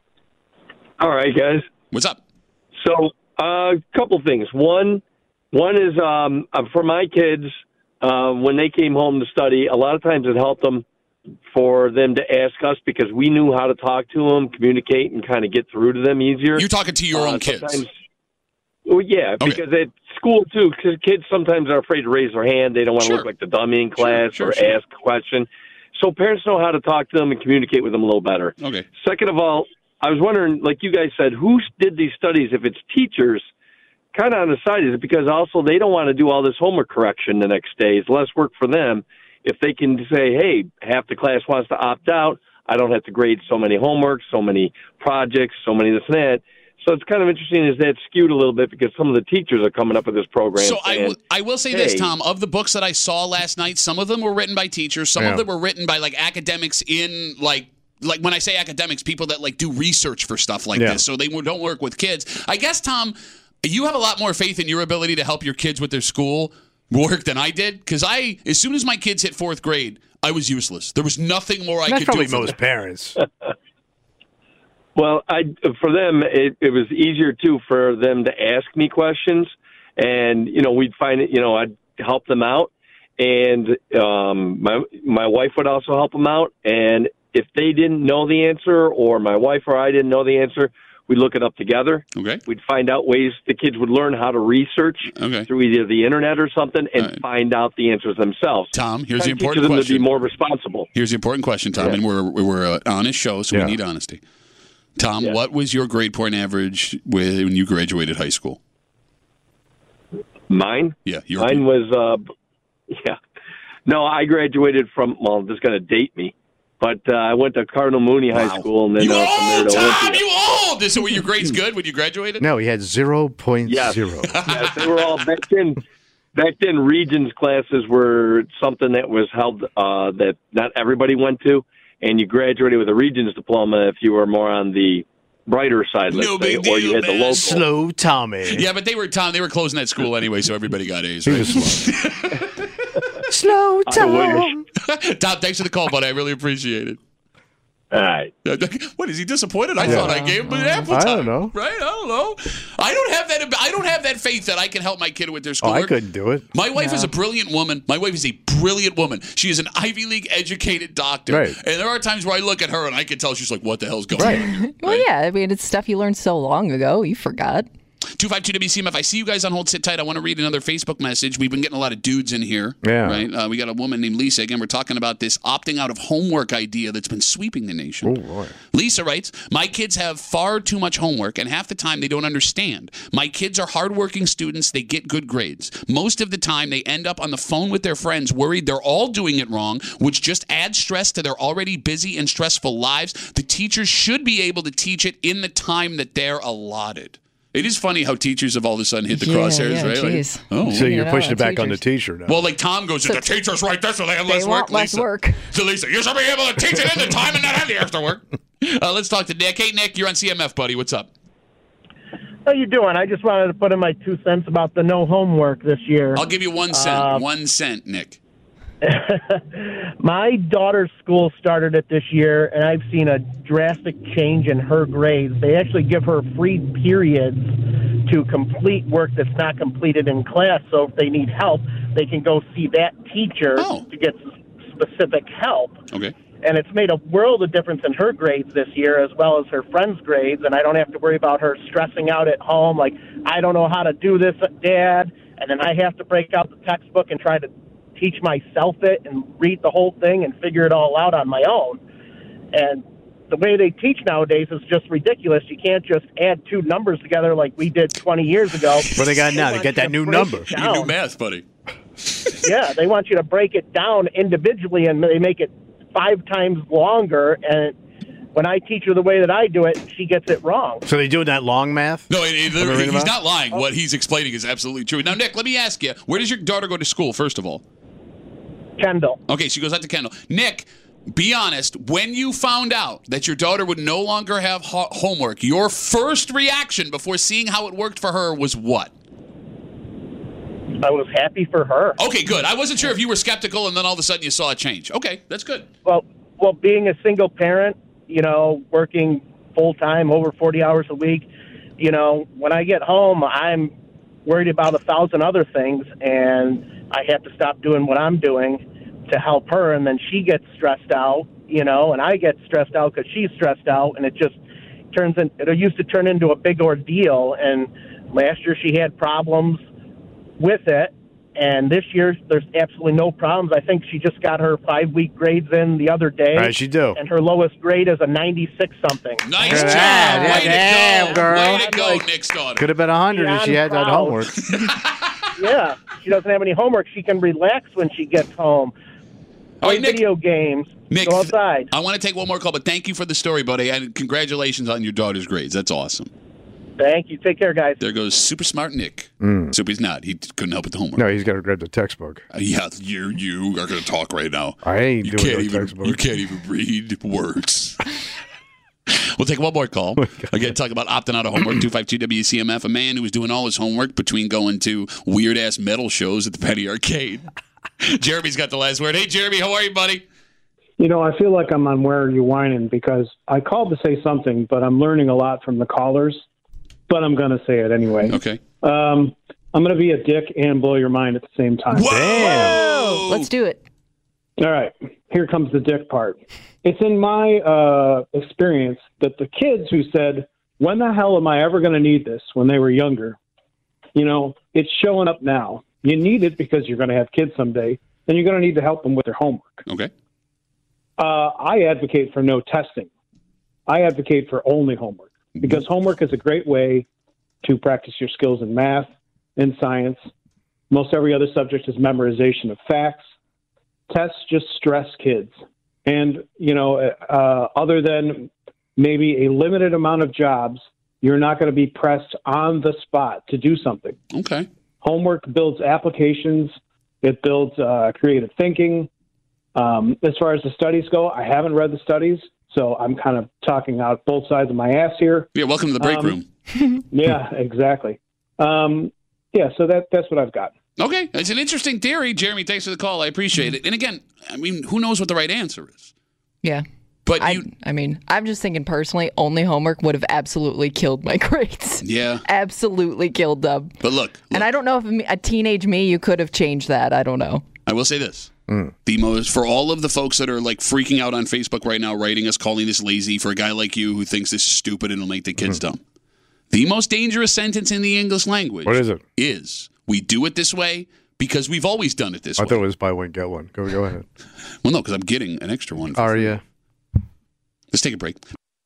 All right, guys. What's up? So, a uh, couple things. One, one is um, uh, for my kids uh, when they came home to study. A lot of times it helped them for them to ask us because we knew how to talk to them, communicate, and kind of get through to them easier. You're talking to your Uh, own kids. sometimes- Well, yeah, Okay. because at school too, because kids sometimes are afraid to raise their hand. They don't want to Sure. look like the dummy in class sure, or sure. ask a question. So parents know how to talk to them and communicate with them a little better. Okay. Second of all, I was wondering, like you guys said, who did these studies? If it's teachers, kind of on the side, is it because also they don't want to do all this homework correction the next day? It's less work for them if they can say, hey, half the class wants to opt out. I don't have to grade so many homework, so many projects, so many this and that. So it's kind of interesting is that skewed a little bit because some of the teachers are coming up with this program. So I saying, will- I will say this, hey. Tom. Of the books that I saw last night, some of them were written by teachers. Some Yeah. of them were written by like academics in like like when I say academics, people that like do research for stuff like Yeah. this. So they don't work with kids. I guess, Tom, you have a lot more faith in your ability to help your kids with their school work than I did because I, as soon as my kids hit fourth grade, I was useless. There was nothing more I That's could probably do. For most them. parents. Well, I for them it, it was easier too for them to ask me questions, and you know we'd find it. You know I'd help them out, and um, my my wife would also help them out. And if they didn't know the answer, or my wife or I didn't know the answer, we'd look it up together. Okay. We'd find out ways the kids would learn how to research Okay. through either the internet or something, and All right. find out the answers themselves. Tom, here's the Kinda teaches important them to question. be more responsible. Here's the important question, Tom, Yeah. and we're we're an honest show, so Yeah. we need honesty. Tom, Yeah. what was your grade point average with, when you graduated high school? Mine. Yeah, your Mine was, uh, yeah. No, I graduated from, well, this is going to date me, but uh, I went to Cardinal Mooney High Wow. School and then You uh, from there old, to Tom! Olympia. You old! So were your grades good when you graduated? No, he had zero point Yes. zero. Yes, they were all back then. Back then, Regions classes were something that was held uh, that not everybody went to, and you graduated with a Regions diploma if you were more on the brighter side, let's No say, big or you deal, had the man. local. Slow Tommy. Yeah, but they were Tom. They were closing that school anyway, so everybody got A's. He Right? was slow. Slow I Tom. Tom, thanks for the call, buddy. I really appreciate it. All right. What is he disappointed? I Yeah. thought I gave him an apple I time. don't know. Right? I don't know. I don't have that. I don't have that faith that I can help my kid with their Oh, schoolwork. I couldn't do it. My wife is a brilliant woman. My wife is a brilliant woman. She is an Ivy League educated doctor. Right. And there are times where I look at her and I can tell she's like, what the hell's going Right. on? Well, yeah. I mean, it's stuff you learned so long ago. You forgot. two five two W C M F. I see you guys on hold. Sit tight. I want to read another Facebook message. We've been getting a lot of dudes in here. Yeah. Right? Uh, we got a woman named Lisa. Again, we're talking about this opting out of homework idea that's been sweeping the nation. Oh, boy. Lisa writes, my kids have far too much homework, and half the time they don't understand. My kids are hardworking students. They get good grades. Most of the time, they end up on the phone with their friends, worried they're all doing it wrong, which just adds stress to their already busy and stressful lives. The teachers should be able to teach it in the time that they're allotted. It is funny how teachers have all of a sudden hit the Yeah, crosshairs, yeah, right? Like, geez. oh, So you're know, pushing it back on the teachers. teacher now. well, like Tom goes, the teachers right there, so they have They less want work. less Lisa. work. So Lisa, you should be able to teach it in the time and not have the extra work. Uh, let's talk to Nick. Hey, Nick, you're on C M F, buddy. What's up? How you doing? I just wanted to put in my two cents about the no homework this year. I'll give you one cent. Uh, one cent, Nick. My daughter's school started it this year, and I've seen a drastic change in her grades. They actually give her free periods to complete work that's not completed in class. So if they need help, they can go see that teacher Oh. to get specific help. Okay. And it's made a world of difference in her grades this year as well as her friends' grades, and I don't have to worry about her stressing out at home, like, I don't know how to do this, Dad, and then I have to break out the textbook and try to teach myself it and read the whole thing and figure it all out on my own. And the way they teach nowadays is just ridiculous. You can't just add two numbers together like we did twenty years ago. What they got now? They want got you that to new break number. it You down. do math, buddy. Yeah, they want you to break it down individually, and they make it five times longer. And when I teach her the way that I do it, she gets it wrong. So they doing that long math? No, it, it, Ever read he's about? not lying. What he's explaining is absolutely true. Now, Nick, let me ask you, where does your daughter go to school, first of all? Kendall. Okay, she goes out to Kendall. Nick, be honest. When you found out that your daughter would no longer have ho- homework, your first reaction before seeing how it worked for her was what? I was happy for her. Okay, good. I wasn't sure if you were skeptical and then all of a sudden you saw a change. Okay, that's good. Well, well, being a single parent, you know, working full time, over forty hours a week, you know, when I get home, I'm worried about a thousand other things, and I have to stop doing what I'm doing to help her, and then she gets stressed out, you know, and I get stressed out because she's stressed out, and it just turns in. It used to turn into a big ordeal, and last year she had problems with it, and this year there's absolutely no problems. I think she just got her five-week grades in the other day. Right, she do. And her lowest grade is a ninety-six something. Nice Good job. job. Way Damn, to go. girl. Way to go, Like- Nick's daughter. Could have been one hundred if she had that Beyond homework. Yeah, she doesn't have any homework. She can relax when she gets home. All Play right, Nick. video games. Nick, Go outside. I want to take one more call, but thank you for the story, buddy, and congratulations on your daughter's grades. That's awesome. Thank you. Take care, guys. There goes super smart Nick. Super he's not. He couldn't help with the homework. No, he's got to grab the textbook. Uh, yeah, you you are going to talk right now. I ain't you doing can't no even textbook. you can't even read words. We'll take one more call. Again, talk about opting out of homework. two five two W C M F. A man who was doing all his homework between going to weird ass metal shows at the Penny Arcade. Jeremy's got the last word. Hey, Jeremy, how are you, buddy? You know, I feel like I'm on Where Are You Whining because I called to say something, but I'm learning a lot from the callers. But I'm going to say it anyway. Okay. Um, I'm going to be a dick and blow your mind at the same time. Whoa! Oh, let's do it. All right. Here comes the dick part. It's in my uh, experience that the kids who said, when the hell am I ever going to need this when they were younger, you know, it's showing up now. You need it because you're going to have kids someday, and you're going to need to help them with their homework. Okay. Uh, I advocate for no testing. I advocate for only homework because homework is a great way to practice your skills in math and science. Most every other subject is memorization of facts. Tests just stress kids. And, you know, uh, other than maybe a limited amount of jobs, you're not going to be pressed on the spot to do something. Okay. Homework builds applications. It builds uh, creative thinking. Um, as far as the studies go, I haven't read the studies, so I'm kind of talking out both sides of my ass here. Yeah, welcome to the break Um, room. Yeah, exactly. Um, yeah, so that that's what I've got. Okay. It's an interesting theory. Jeremy, thanks for the call. I appreciate it. And again, I mean, who knows what the right answer is? Yeah. But I, you, I mean, I'm just thinking personally, only homework would have absolutely killed my grades. yeah. Absolutely killed them. But look, look And I don't know if me- a teenage me, you could have changed that. I don't know. I will say this. The most for all of the folks that are like freaking out on Facebook right now, writing us, calling us lazy, for a guy like you who thinks this is stupid and will make the kids dumb. The most dangerous sentence in the English language. What is it? Is we do it this way because we've always done it this I way. thought it was buy one, get one. Go, go ahead. Well, no, because I'm getting an extra one. Are you? Let's take a break.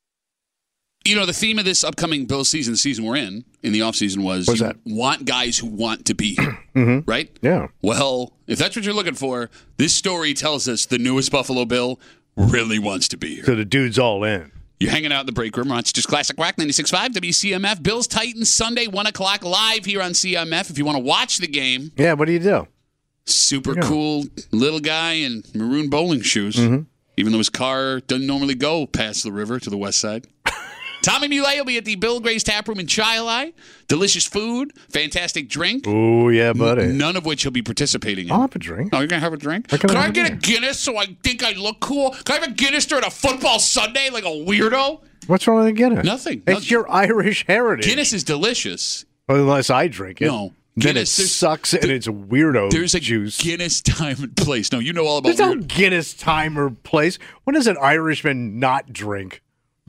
You know, the theme of this upcoming Bills season, the season we're in, in the offseason was What's you that? want guys who want to be here, Mm-hmm. right? Yeah. Well, if that's what you're looking for, this story tells us the newest Buffalo Bill really wants to be here. So the dude's all in. You're hanging out in the break room. Rochester's Classic Rock ninety-six point five W C M F. Bills Titans Sunday, one o'clock live here on C M F. If you want to watch the game, Yeah, what do you do? super Yeah. cool little guy in maroon bowling shoes, Mm-hmm. even though his car doesn't normally go past the river to the west side. Tommy Muley will be at the Bill Gray's Tap Room in Chi-Li. Delicious food, fantastic drink, Oh, yeah, buddy. none of which he'll be participating in. I'll have a drink. Oh, you're going to have a drink? What can Can I I have a get a drink? Guinness so I think I look cool? Can I have a Guinness during a football Sunday like a weirdo? What's wrong with Guinness? Nothing. It's Nothing. your Irish heritage. Guinness is delicious. Unless I drink it. No. Then Guinness, it there's- sucks and it's weirdo There's a juice. Guinness time and place. No, you know all about There's no weird. Guinness time or place. When does an Irishman not drink?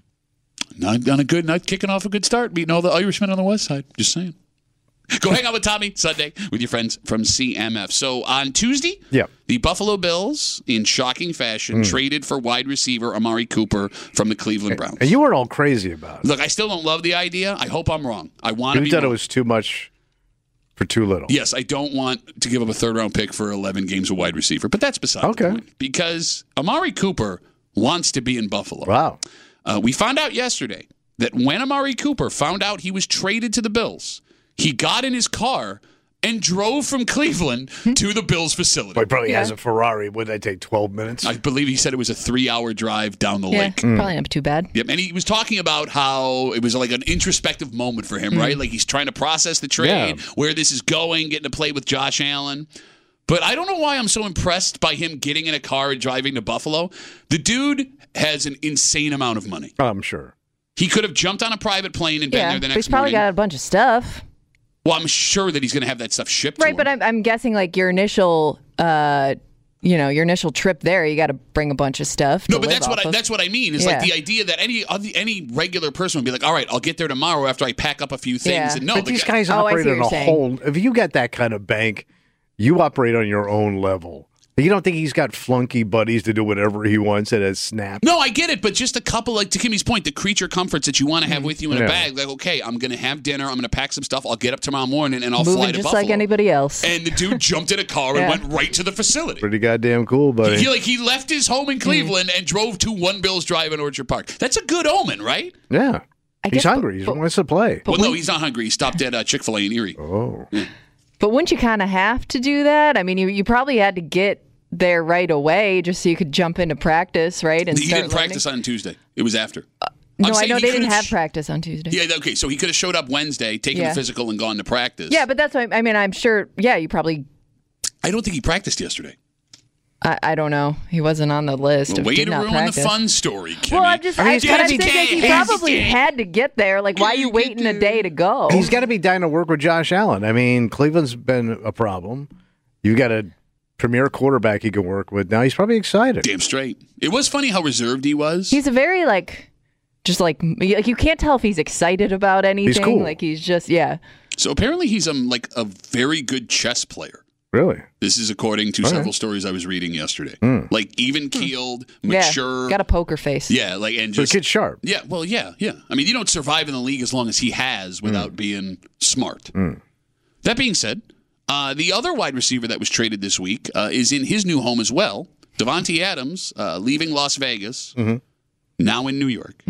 Not on a good night, kicking off a good start, beating all the Irishmen on the west side. Just saying. Go hang out with Tommy Sunday with your friends from C M F. So on Tuesday, Yeah. the Buffalo Bills, in shocking fashion, traded for wide receiver Amari Cooper from the Cleveland Browns. And you weren't all crazy about it. Look, I still don't love the idea. I hope I'm wrong. I want to You be thought it wrong. was too much for too little. Yes, I don't want to give up a third round pick for eleven games of wide receiver, but that's beside Okay. the point. Because Amari Cooper wants to be in Buffalo. Wow. Uh, we found out yesterday that when Amari Cooper found out he was traded to the Bills, he got in his car and drove from Cleveland to the Bills facility. But he probably Yeah. has a Ferrari. Would that take twelve minutes? I believe he said it was a three-hour drive down the Yeah, lake. probably not too bad. Yep, and he was talking about how it was like an introspective moment for him, right? Like he's trying to process the trade, Yeah. where this is going, getting to play with Josh Allen. But I don't know why I'm so impressed by him getting in a car and driving to Buffalo. The dude has an insane amount of money. I'm sure. He could have jumped on a private plane and been Yeah, there the but next he's probably morning. got a bunch of stuff. Well, I'm sure that he's going to have that stuff shipped Right, to but him. I'm, I'm guessing like your initial, uh, you know, your initial trip there, you got to bring a bunch of stuff. No, to but live that's what off I of. that's what I mean. Is Yeah. like the idea that any other- any regular person would be like, all right, I'll get there tomorrow after I pack up a few things. Yeah. And no, but the these guy- guys Oh, I see operate what on you're a saying. whole. If you got that kind of bank, you operate on your own level. You don't think he's got flunky buddies to do whatever he wants at a snap? No, I get it, but just a couple, like to Kimmy's point, the creature comforts that you want to have with you in Yeah. a bag. Like, okay, I'm going to have dinner. I'm going to pack some stuff. I'll get up tomorrow morning and I'll Moving fly to just Buffalo. like anybody else. And the dude jumped in a car Yeah. and went right to the facility. Pretty goddamn cool, buddy. He like he left his home Mm. in Cleveland and drove to One Bills Drive in Orchard Park. That's a good omen, right? yeah. I He's guess, but- hungry. He but- wants to play. Well, no, he's not hungry. He stopped at uh, Chick-fil-A in Erie. Oh. But wouldn't you kind of have to do that? I mean, you, you probably had to get there right away just so you could jump into practice, right? And He start didn't practice on Tuesday. It was after. No, I'm I saying know he they didn't could've have sh- practice on Tuesday. Yeah, okay, so he could have showed up Wednesday, taken Yeah. the physical, and gone to practice. Yeah, but that's what I mean. I'm sure. Yeah, you probably. I don't think he practiced yesterday. I, I don't know. He wasn't on the list. Well, of way did to not ruin practice. the fun story, Kimmy. Well, I'm just. I mean, I, he's but gotta I'm be- thinking he he's- probably had to get there. Like, why are you waiting a day to go? He's got to be dying to work with Josh Allen. I mean, Cleveland's been a problem. You got a premier quarterback he can work with. Now he's probably excited. Damn straight. It was funny how reserved he was. He's a very like, just like like you can't tell if he's excited about anything. cool. Like he's just yeah. So apparently he's um like a very good chess player. Really? This is according to All several right. stories I was reading yesterday. Hmm. Like even keeled, mature. Yeah, got a poker face. Yeah, like and So the just kid's sharp. yeah. Well, yeah, yeah. I mean, you don't survive in the league as long as he has without being smart. That being said, uh, the other wide receiver that was traded this week uh, is in his new home as well. Devontae Adams, uh, leaving Las Vegas, now in New York.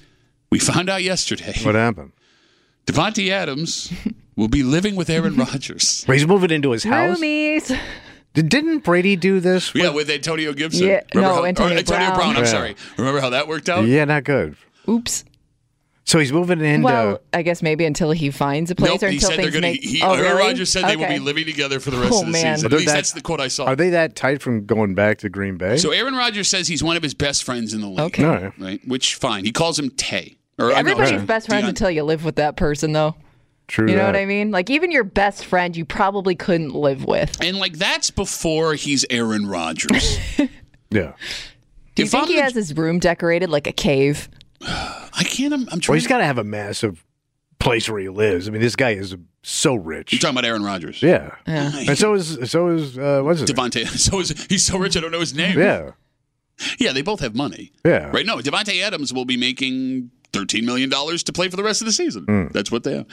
We found out yesterday What happened? Devontae Adams will be living with Aaron Rodgers. Well, he's moving into his house. Roomies. Did, didn't Brady do this? Yeah, with Antonio Gibson. Yeah, Remember no, how, Antonio or Antonio Brown. Brown. I'm Yeah. sorry. Remember how that worked out? Yeah, not good. Oops. So he's moving into. Well, I guess maybe until he finds a place Nope, or he until said they're things going to. make. He, oh, Aaron really? Rodgers said they will Okay. be living together for the rest Oh, of the man. season. At They're least that- that's the quote I saw. are they that tight from going back to Green Bay? So Aaron Rodgers says he's one of his best friends in the league. Okay. All right. Right, which fine. He calls him Tay. Or, I know, Everybody's Deion- best friends Deion. until you live with that person, though. True. You know that. what I mean? Like even your best friend, you probably couldn't live with. And like that's before he's Aaron Rodgers. Yeah. Do you If think I'm he the- has his room decorated like a cave? I can't. I'm, I'm Well, trying. he's got to have a massive place where he lives. I mean, this guy is so rich. You're talking about Aaron Rodgers. Yeah. Yeah. And so is, so is, uh, what's his name? Devontae. So is, he's so rich I don't know his name. Yeah. Yeah, they both have money. Yeah. Right? No, Devontae Adams will be making thirteen million dollars to play for the rest of the season. Mm. That's what they have.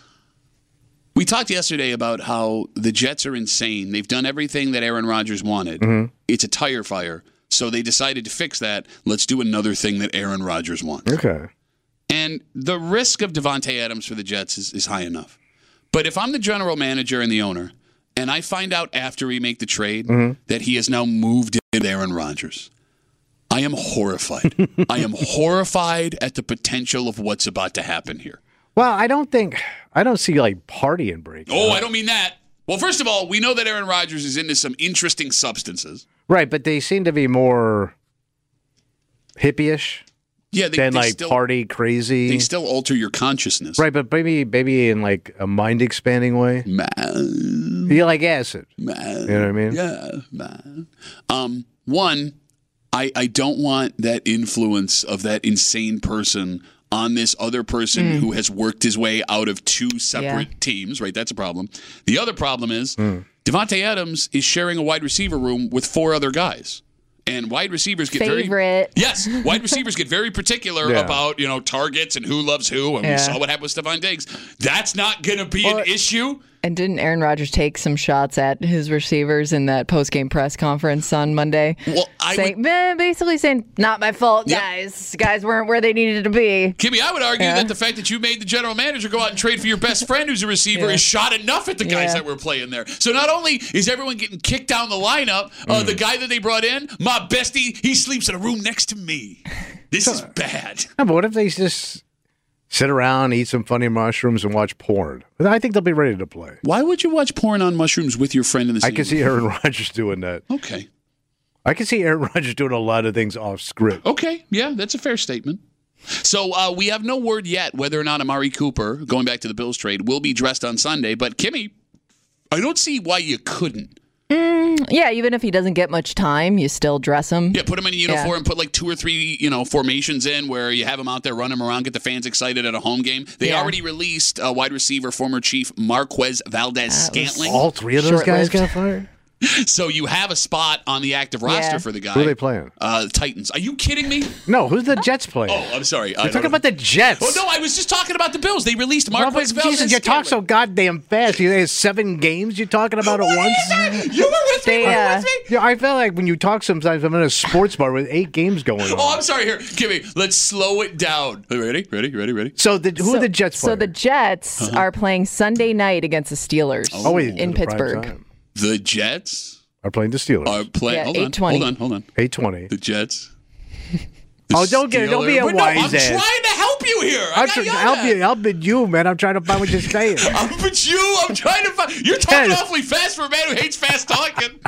We talked yesterday about how the Jets are insane. They've done everything that Aaron Rodgers wanted. Mm-hmm. It's a tire fire. So they decided to fix that. Let's do another thing that Aaron Rodgers wants. Okay. And the risk of Devontae Adams for the Jets is, is high enough. But if I'm the general manager and the owner, and I find out after we make the trade Mm-hmm. that he has now moved in with Aaron Rodgers, I am horrified. I am horrified at the potential of what's about to happen here. Well, I don't think, I don't see like partying break. Oh, I don't mean that. Well, first of all, we know that Aaron Rodgers is into some interesting substances. Right, but they seem to be more hippie-ish Yeah, they, than they like still, party crazy. They still alter your consciousness. Right, but maybe maybe in like a mind expanding way. Man. You like acid. Man. You know what I mean? Yeah, man. Um, one, I, I don't want that influence of that insane person on this other person Mm. who has worked his way out of two separate Yeah. teams, right? That's a problem. The other problem is Mm. Devontae Adams is sharing a wide receiver room with four other guys. And wide receivers get very Favorite. yes, wide receivers get very particular Yeah. about, you know, targets and who loves who. And Yeah. we saw what happened with Stephon Diggs. That's not going to be Well, an issue. And didn't Aaron Rodgers take some shots at his receivers in that post-game press conference on Monday? Well, I saying, would, "Meh," basically saying, not my fault, Yep. guys. Guys weren't where they needed to be. Kimmy, I would argue Yeah. that the fact that you made the general manager go out and trade for your best friend who's a receiver Yeah. is shot enough at the guys Yeah. that were playing there. So not only is everyone getting kicked down the lineup, uh, the guy that they brought in, my bestie, he sleeps in a room next to me. This is bad. No, but what if they just sit around, eat some funny mushrooms, and watch porn? I think they'll be ready to play. Why would you watch porn on mushrooms with your friend in the I same can see room? Aaron Rodgers doing that. Okay. I can see Aaron Rodgers doing a lot of things off script. Okay. Yeah, that's a fair statement. So uh, we have no word yet whether or not Amari Cooper, going back to the Bills trade, will be dressed on Sunday. But Kimmy, I don't see why you couldn't. Yeah, even if he doesn't get much time, you still dress him. Yeah, put him in a uniform Yeah. and put like two or three, you know, formations in where you have him out there, run him around, get the fans excited at a home game. They Yeah. already released uh, wide receiver, former Chief Marquez Valdez-Scantling. All three of those guys Short-lived. got fired? So you have a spot on the active roster Yeah. for the guy. Who are they playing? Uh, the Titans. Are you kidding me? No, who's the Jets playing? Oh, I'm sorry. I You're don't talking know. about the Jets. Oh, no, I was just talking about the Bills. They released Well, Marquez but Valdez-Scantling. Jesus, you talk so goddamn fast. You have seven games you're talking about What at once? is that? You were with me. They, You were uh, with me. Yeah, I feel like when you talk sometimes, I'm in a sports bar with eight games going on. Oh, I'm sorry. Here, Kimmy, let's slow it down. Ready? Ready? Ready? Ready? So the, who so, are the Jets So playing? the Jets are playing Sunday night against the Steelers oh, wait, in the prime Pittsburgh. time. The Jets Are playing the Steelers. are playing. Yeah, hold on. eight twenty. Hold on. Hold on. eight twenty. The Jets. Oh, don't get it. Don't be a Steelers- But no, wise I'm ass. trying to help you here. I I'm got trying to yelled help at. you. Helping you, man. I'm trying to find what you're saying. I'm but you. I'm trying to find. You're talking Yes. awfully fast for a man who hates fast talking.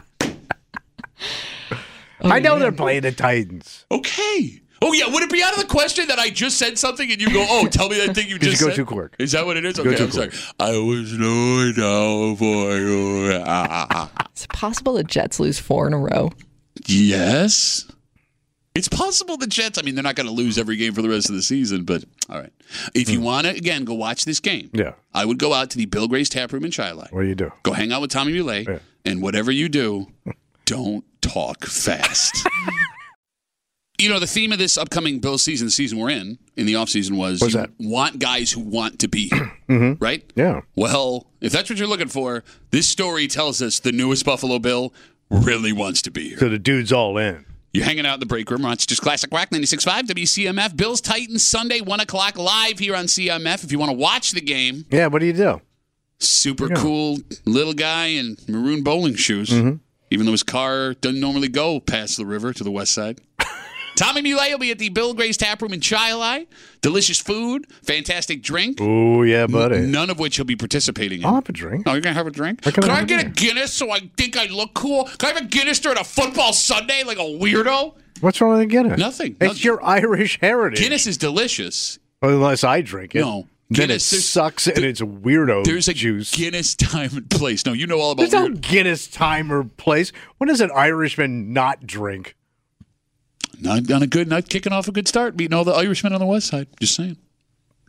I know they're playing the Titans. Okay. Oh yeah. Would it be out of the question that I just said something and you go, "Oh, tell me that thing you Did you just go said"? too quick? Is that what it is? Go Okay. too I'm sorry. quick. I was knowing now for you. Ah, ah, ah. Is it possible the Jets lose four in a row? Yes. It's possible the Jets, I mean, they're not going to lose every game for the rest of the season, but all right. If you want to, again, go watch this game, Yeah. I would go out to the Bill Gray's Tap Room in Chi-Li. What do you do? Go hang out with Tommy Muley, Yeah. and whatever you do, don't talk fast. You know, the theme of this upcoming Bills season, the season we're in, in the offseason was What's you that? want guys who want to be here, Mm-hmm. right? Yeah. Well, if that's what you're looking for, this story tells us the newest Buffalo Bill really wants to be here. So the dude's all in. You're hanging out in the break room. It's just Classic Rock ninety-six point five W C M F. Bills Titans Sunday, one o'clock live here on C M F. If you want to watch the game, Yeah, what do you do? super Yeah. cool little guy in maroon bowling shoes, Mm-hmm. even though his car doesn't normally go past the river to the west side. Tommy Muley will be at the Bill Gray's Tap Room in Chi-Li. Delicious food, fantastic drink, Oh, yeah, buddy. n- none of which he'll be participating in. I'll have a drink. Oh, you're going to have a drink? I can Can I have a get a drink. Guinness so I think I look cool? Can I have a Guinness during a football Sunday like a weirdo? What's wrong with the Guinness? Nothing. It's No- your Irish heritage. Guinness is delicious. Unless I drink it. No. Then Guinness, it there's- sucks and it's weirdo There's a juice. Guinness time and place. No, you know all about There's no weird. Guinness time or place. When does an Irishman not drink? Not on a good, not kicking off a good start, beating all the Irishmen on the west side. Just saying.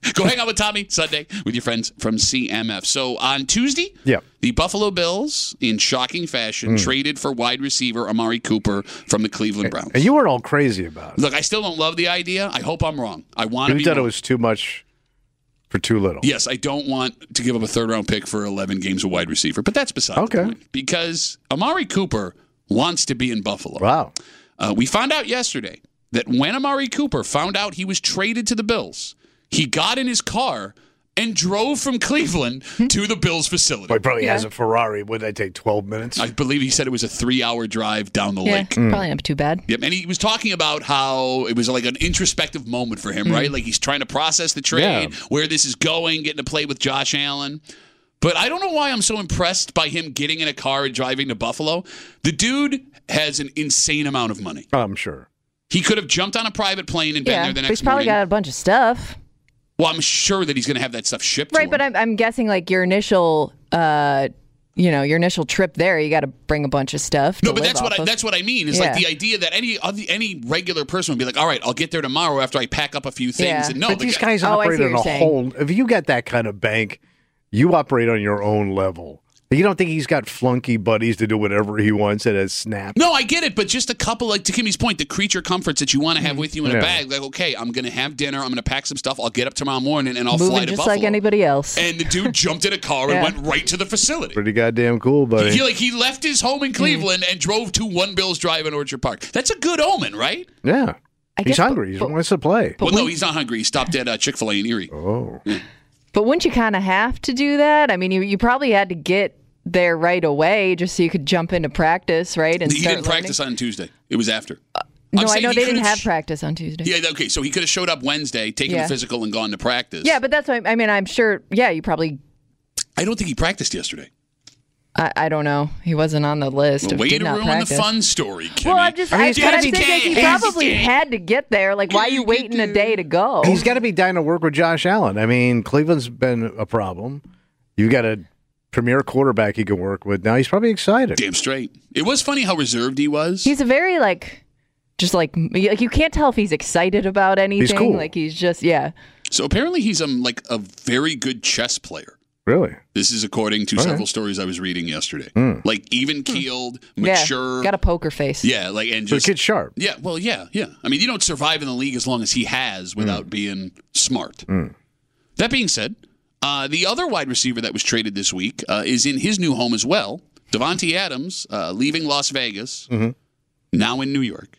Go hang out with Tommy Sunday with your friends from C M F. So on Tuesday, Yeah. the Buffalo Bills, in shocking fashion, Mm. traded for wide receiver Amari Cooper from the Cleveland Browns. And you weren't all crazy about it. Look, I still don't love the idea. I hope I'm wrong. I want to You be thought wrong. it was too much for too little. Yes, I don't want to give up a third round pick for eleven games of wide receiver, but that's beside Okay. the point. Because Amari Cooper wants to be in Buffalo. Wow. Uh, we found out yesterday that when Amari Cooper found out he was traded to the Bills, he got in his car and drove from Cleveland to the Bills facility. Well, he probably Yeah. has a Ferrari. Would that take twelve minutes? I believe he said it was a three-hour drive down the Yeah, lake. probably not too bad. Yep, and he was talking about how it was like an introspective moment for him, right? Like he's trying to process the trade, Yeah. where this is going, getting to play with Josh Allen. But I don't know why I'm so impressed by him getting in a car and driving to Buffalo. The dude has an insane amount of money. I'm sure. He could have jumped on a private plane and been Yeah, there the but next he's probably morning. got a bunch of stuff. Well, I'm sure that he's going to have that stuff shipped Right, to him. but I'm, I'm guessing like your initial, uh, you know, your initial trip there, you got to bring a bunch of stuff. No, to but live that's what off I, of. that's what I mean. Is Yeah. like the idea that any other- any regular person would be like, all right, I'll get there tomorrow after I pack up a few things. Yeah. And no, But the these guy- guys Oh, I see operate what on you're a saying. whole. If you got that kind of bank, you operate on your own level. You don't think he's got flunky buddies to do whatever he wants at a snap? No, I get it, but just a couple, like to Kimmy's point, the creature comforts that you want to have with you in Yeah. a bag. Like, okay, I'm going to have dinner. I'm going to pack some stuff. I'll get up tomorrow morning and I'll Moving fly to just Buffalo. like anybody else. And the dude jumped in a car and Yeah. went right to the facility. Pretty goddamn cool, buddy. He like he left his home in Cleveland and drove to One Bills Drive in Orchard Park. That's a good omen, right? yeah. I He's guess, hungry. He But, wants to play. Well, no, he's not hungry. He stopped at uh, Chick-fil-A in Erie. Oh. but wouldn't you kind of have to do that? I mean, you, you probably had to get there right away just so you could jump into practice, right? And He start didn't practice on Tuesday. It was after. No, I'm I saying know he they didn't could've have sh- practice on Tuesday. Yeah, okay, so he could have showed up Wednesday, taken Yeah. the physical, and gone to practice. Yeah, but that's what I mean. I'm sure. Yeah, you probably. I don't think he practiced yesterday. I, I don't know. He wasn't on the list. Well, of way did to not ruin practice. the fun story, Kimmy. Well, I'm just. I mean, I, he's but gotta I'm be- saying like, he He's- probably had to get there. Like, why are you waiting a day to go? He's got to be dying to work with Josh Allen. I mean, Cleveland's been a problem. You got a premier quarterback he can work with. Now he's probably excited. Damn straight. It was funny how reserved he was. He's a very like, just like like you can't tell if he's excited about anything. cool. Like he's just yeah. So apparently he's um like a very good chess player. Really? This is according to All several right. stories I was reading yesterday. Hmm. Like even keeled, Yeah, mature. got a poker face. yeah, like and So the just kid's sharp. yeah. Well, yeah, yeah. I mean, you don't survive in the league as long as he has without being smart. That being said, uh, the other wide receiver that was traded this week uh, is in his new home as well. Devontae Adams, uh, leaving Las Vegas, now in New York.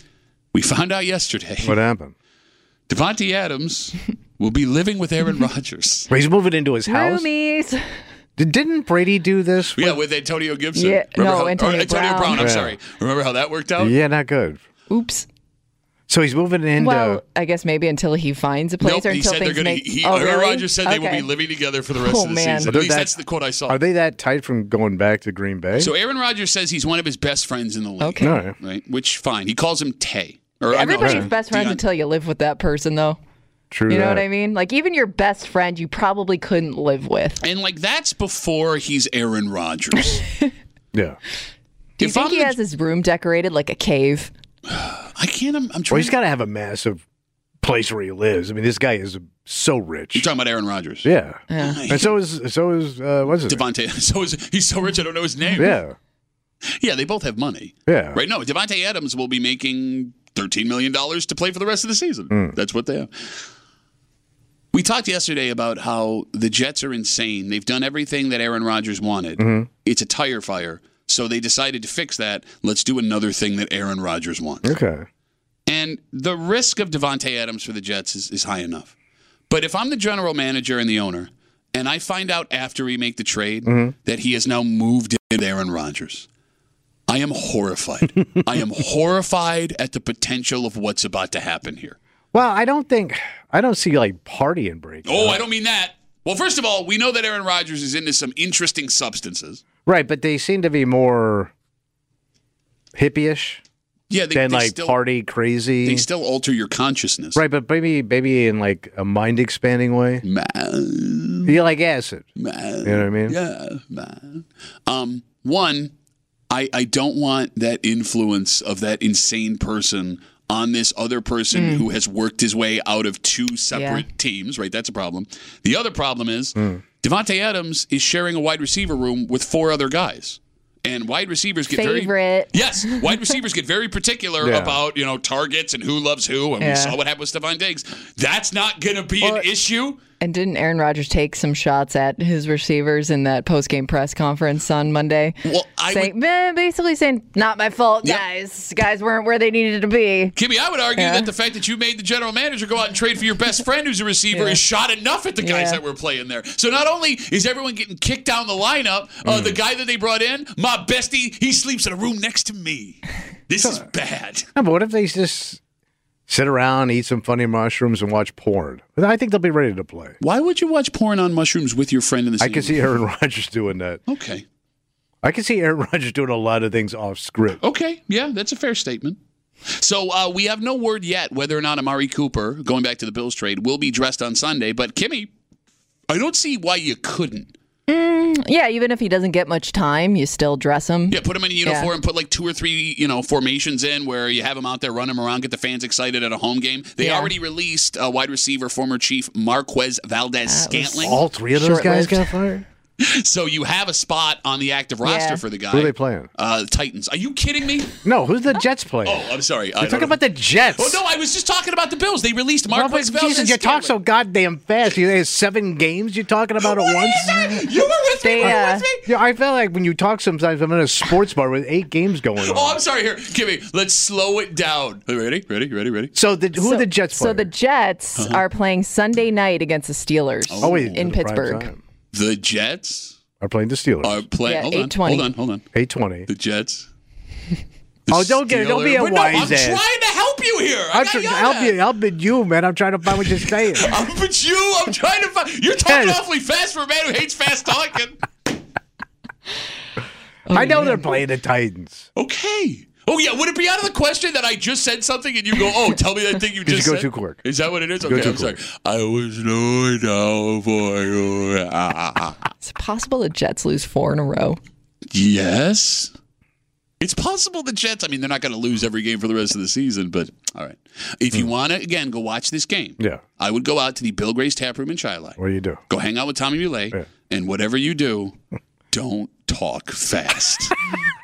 We found out yesterday What happened? Devontae Adams will be living with Aaron Rodgers. Well, he's moving into his house. Roomies. Did, didn't Brady do this? Yeah, with Antonio Gibson. Yeah, Remember no, how, Antonio or Antonio Brown. Brown. I'm Yeah. sorry. Remember how that worked out? Yeah, not good. Oops. So he's moving into. Well, I guess maybe until he finds a place Nope, or he until said they're things going to. make. He, oh, Aaron really? Rodgers said they will Okay. be living together for the rest Oh, of the man. season. But At least they're that's that- the quote I saw. are they that tight from going back to Green Bay? So Aaron Rodgers says he's one of his best friends in the league. Okay. All right. Right, which fine. He calls him Tay. Or, I know, Everybody's sorry, best friends Deion. until you live with that person, though. True. You know that. what I mean? Like even your best friend, you probably couldn't live with. And like that's before he's Aaron Rodgers. Yeah. Do you If think I'm he the- has his room decorated like a cave? I can't. I'm, I'm Well, trying. he's got to have a massive place where he lives. I mean, this guy is so rich. You're talking about Aaron Rodgers. Yeah. Yeah. And so is so is uh, what's it? Devontae. So is he's so rich I don't know his name. Yeah. Yeah, they both have money. Yeah. Right. No, Devontae Adams will be making thirteen million dollars to play for the rest of the season. Mm. That's what they have. We talked yesterday about how the Jets are insane. They've done everything that Aaron Rodgers wanted. Mm-hmm. It's a tire fire. So they decided to fix that. Let's do another thing that Aaron Rodgers wants. Okay. And the risk of Devontae Adams for the Jets is, is high enough. But if I'm the general manager and the owner, and I find out after we make the trade that he has now moved in with Aaron Rodgers, I am horrified. I am horrified at the potential of what's about to happen here. Well, I don't think I don't see like partying breaks. Oh, I don't mean that. Well, first of all, we know that Aaron Rodgers is into some interesting substances. Right, but they seem to be more hippie-ish Yeah, they, than they like still, party crazy. They still alter your consciousness. Right, but maybe maybe in like a mind expanding way. Man, You like acid. man. You know what I mean? Yeah, man. Um, one, I, I don't want that influence of that insane person on this other person Mm. who has worked his way out of two separate Yeah. teams, right? That's a problem. The other problem is Mm. Devontae Adams is sharing a wide receiver room with four other guys. And wide receivers get very Favorite. yes, wide receivers get very particular Yeah. about you know targets and who loves who. And we Yeah. saw what happened with Stephon Diggs. That's not going to be Well, an issue. And didn't Aaron Rodgers take some shots at his receivers in that post-game press conference on Monday? Well, I saying, would, meh, basically saying, not my fault, Yep. guys. Guys weren't where they needed to be. Kimmy, I would argue Yeah. that the fact that you made the general manager go out and trade for your best friend who's a receiver Yeah. is shot enough at the guys Yeah. that were playing there. So not only is everyone getting kicked down the lineup, uh, Mm. the guy that they brought in, my bestie, he sleeps in a room next to me. This is bad. No, but what if they just sit around, eat some funny mushrooms, and watch porn? I think they'll be ready to play. Why would you watch porn on mushrooms with your friend in the I same can see room? Aaron Rodgers doing that. Okay. I can see Aaron Rodgers doing a lot of things off script. Okay. Yeah, that's a fair statement. So uh, we have no word yet whether or not Amari Cooper, going back to the Bills trade, will be dressed on Sunday. But Kimmy, I don't see why you couldn't. Yeah, even if he doesn't get much time, you still dress him. Yeah, put him in a uniform Yeah. and put like two or three, you know, formations in where you have him out there, run him around, get the fans excited at a home game. They Yeah. already released uh, wide receiver, former Chief Marquez Valdez-Scantling. All three of those guys Short-lived. got fired? So you have a spot on the active roster Yeah. for the guy. Who are they playing? Uh, the Titans. Are you kidding me? No, who's the Jets playing? Oh, I'm sorry. I You're don't talking know. about the Jets. Oh, no, I was just talking about the Bills. They released Well, Marquez but Valdez-Scantling. Jesus, you talk so goddamn fast. You have seven games you're talking about What at are once. you saying? You were with me. They, Were you uh, with me? Yeah, I feel like when you talk sometimes I'm in a sports bar with eight games going on. Oh, I'm sorry. Here, Kimmy, let's slow it down. Ready? Ready? Ready? Ready? So the, who so, are the Jets So playing? the Jets Uh-huh. are playing Sunday night against the Steelers oh, wait, in the prime Pittsburgh. time. The Jets Are playing the Steelers. are playing. Yeah, hold on. eight twenty. Hold on. Hold on. eight twenty. The Jets. Oh, don't get- don't be a Steelers- Wait, no, wise I'm ass. trying to help you here. I I'm got trying to yelled help at. you, helping you, man. I'm trying to find what you're saying. I'm but you. I'm trying to find. You're talking Yes. awfully fast for a man who hates fast talking. I know they're playing the Titans. Okay. Oh yeah. Would it be out of the question that I just said something and you go, "Oh, tell me that thing you Did you just go said"? too quick? Is that what it is? You go Okay. too I'm sorry. quick. I was slowing down for you. Ah, ah, ah. Is it possible the Jets lose four in a row? Yes. It's possible the Jets, I mean, they're not going to lose every game for the rest of the season, but all right. If you want to, again, go watch this game, Yeah. I would go out to the Bill Gray's Tap Room in Shiloh. What do you do? Go hang out with Tommy Muley, Yeah. and whatever you do, don't talk fast.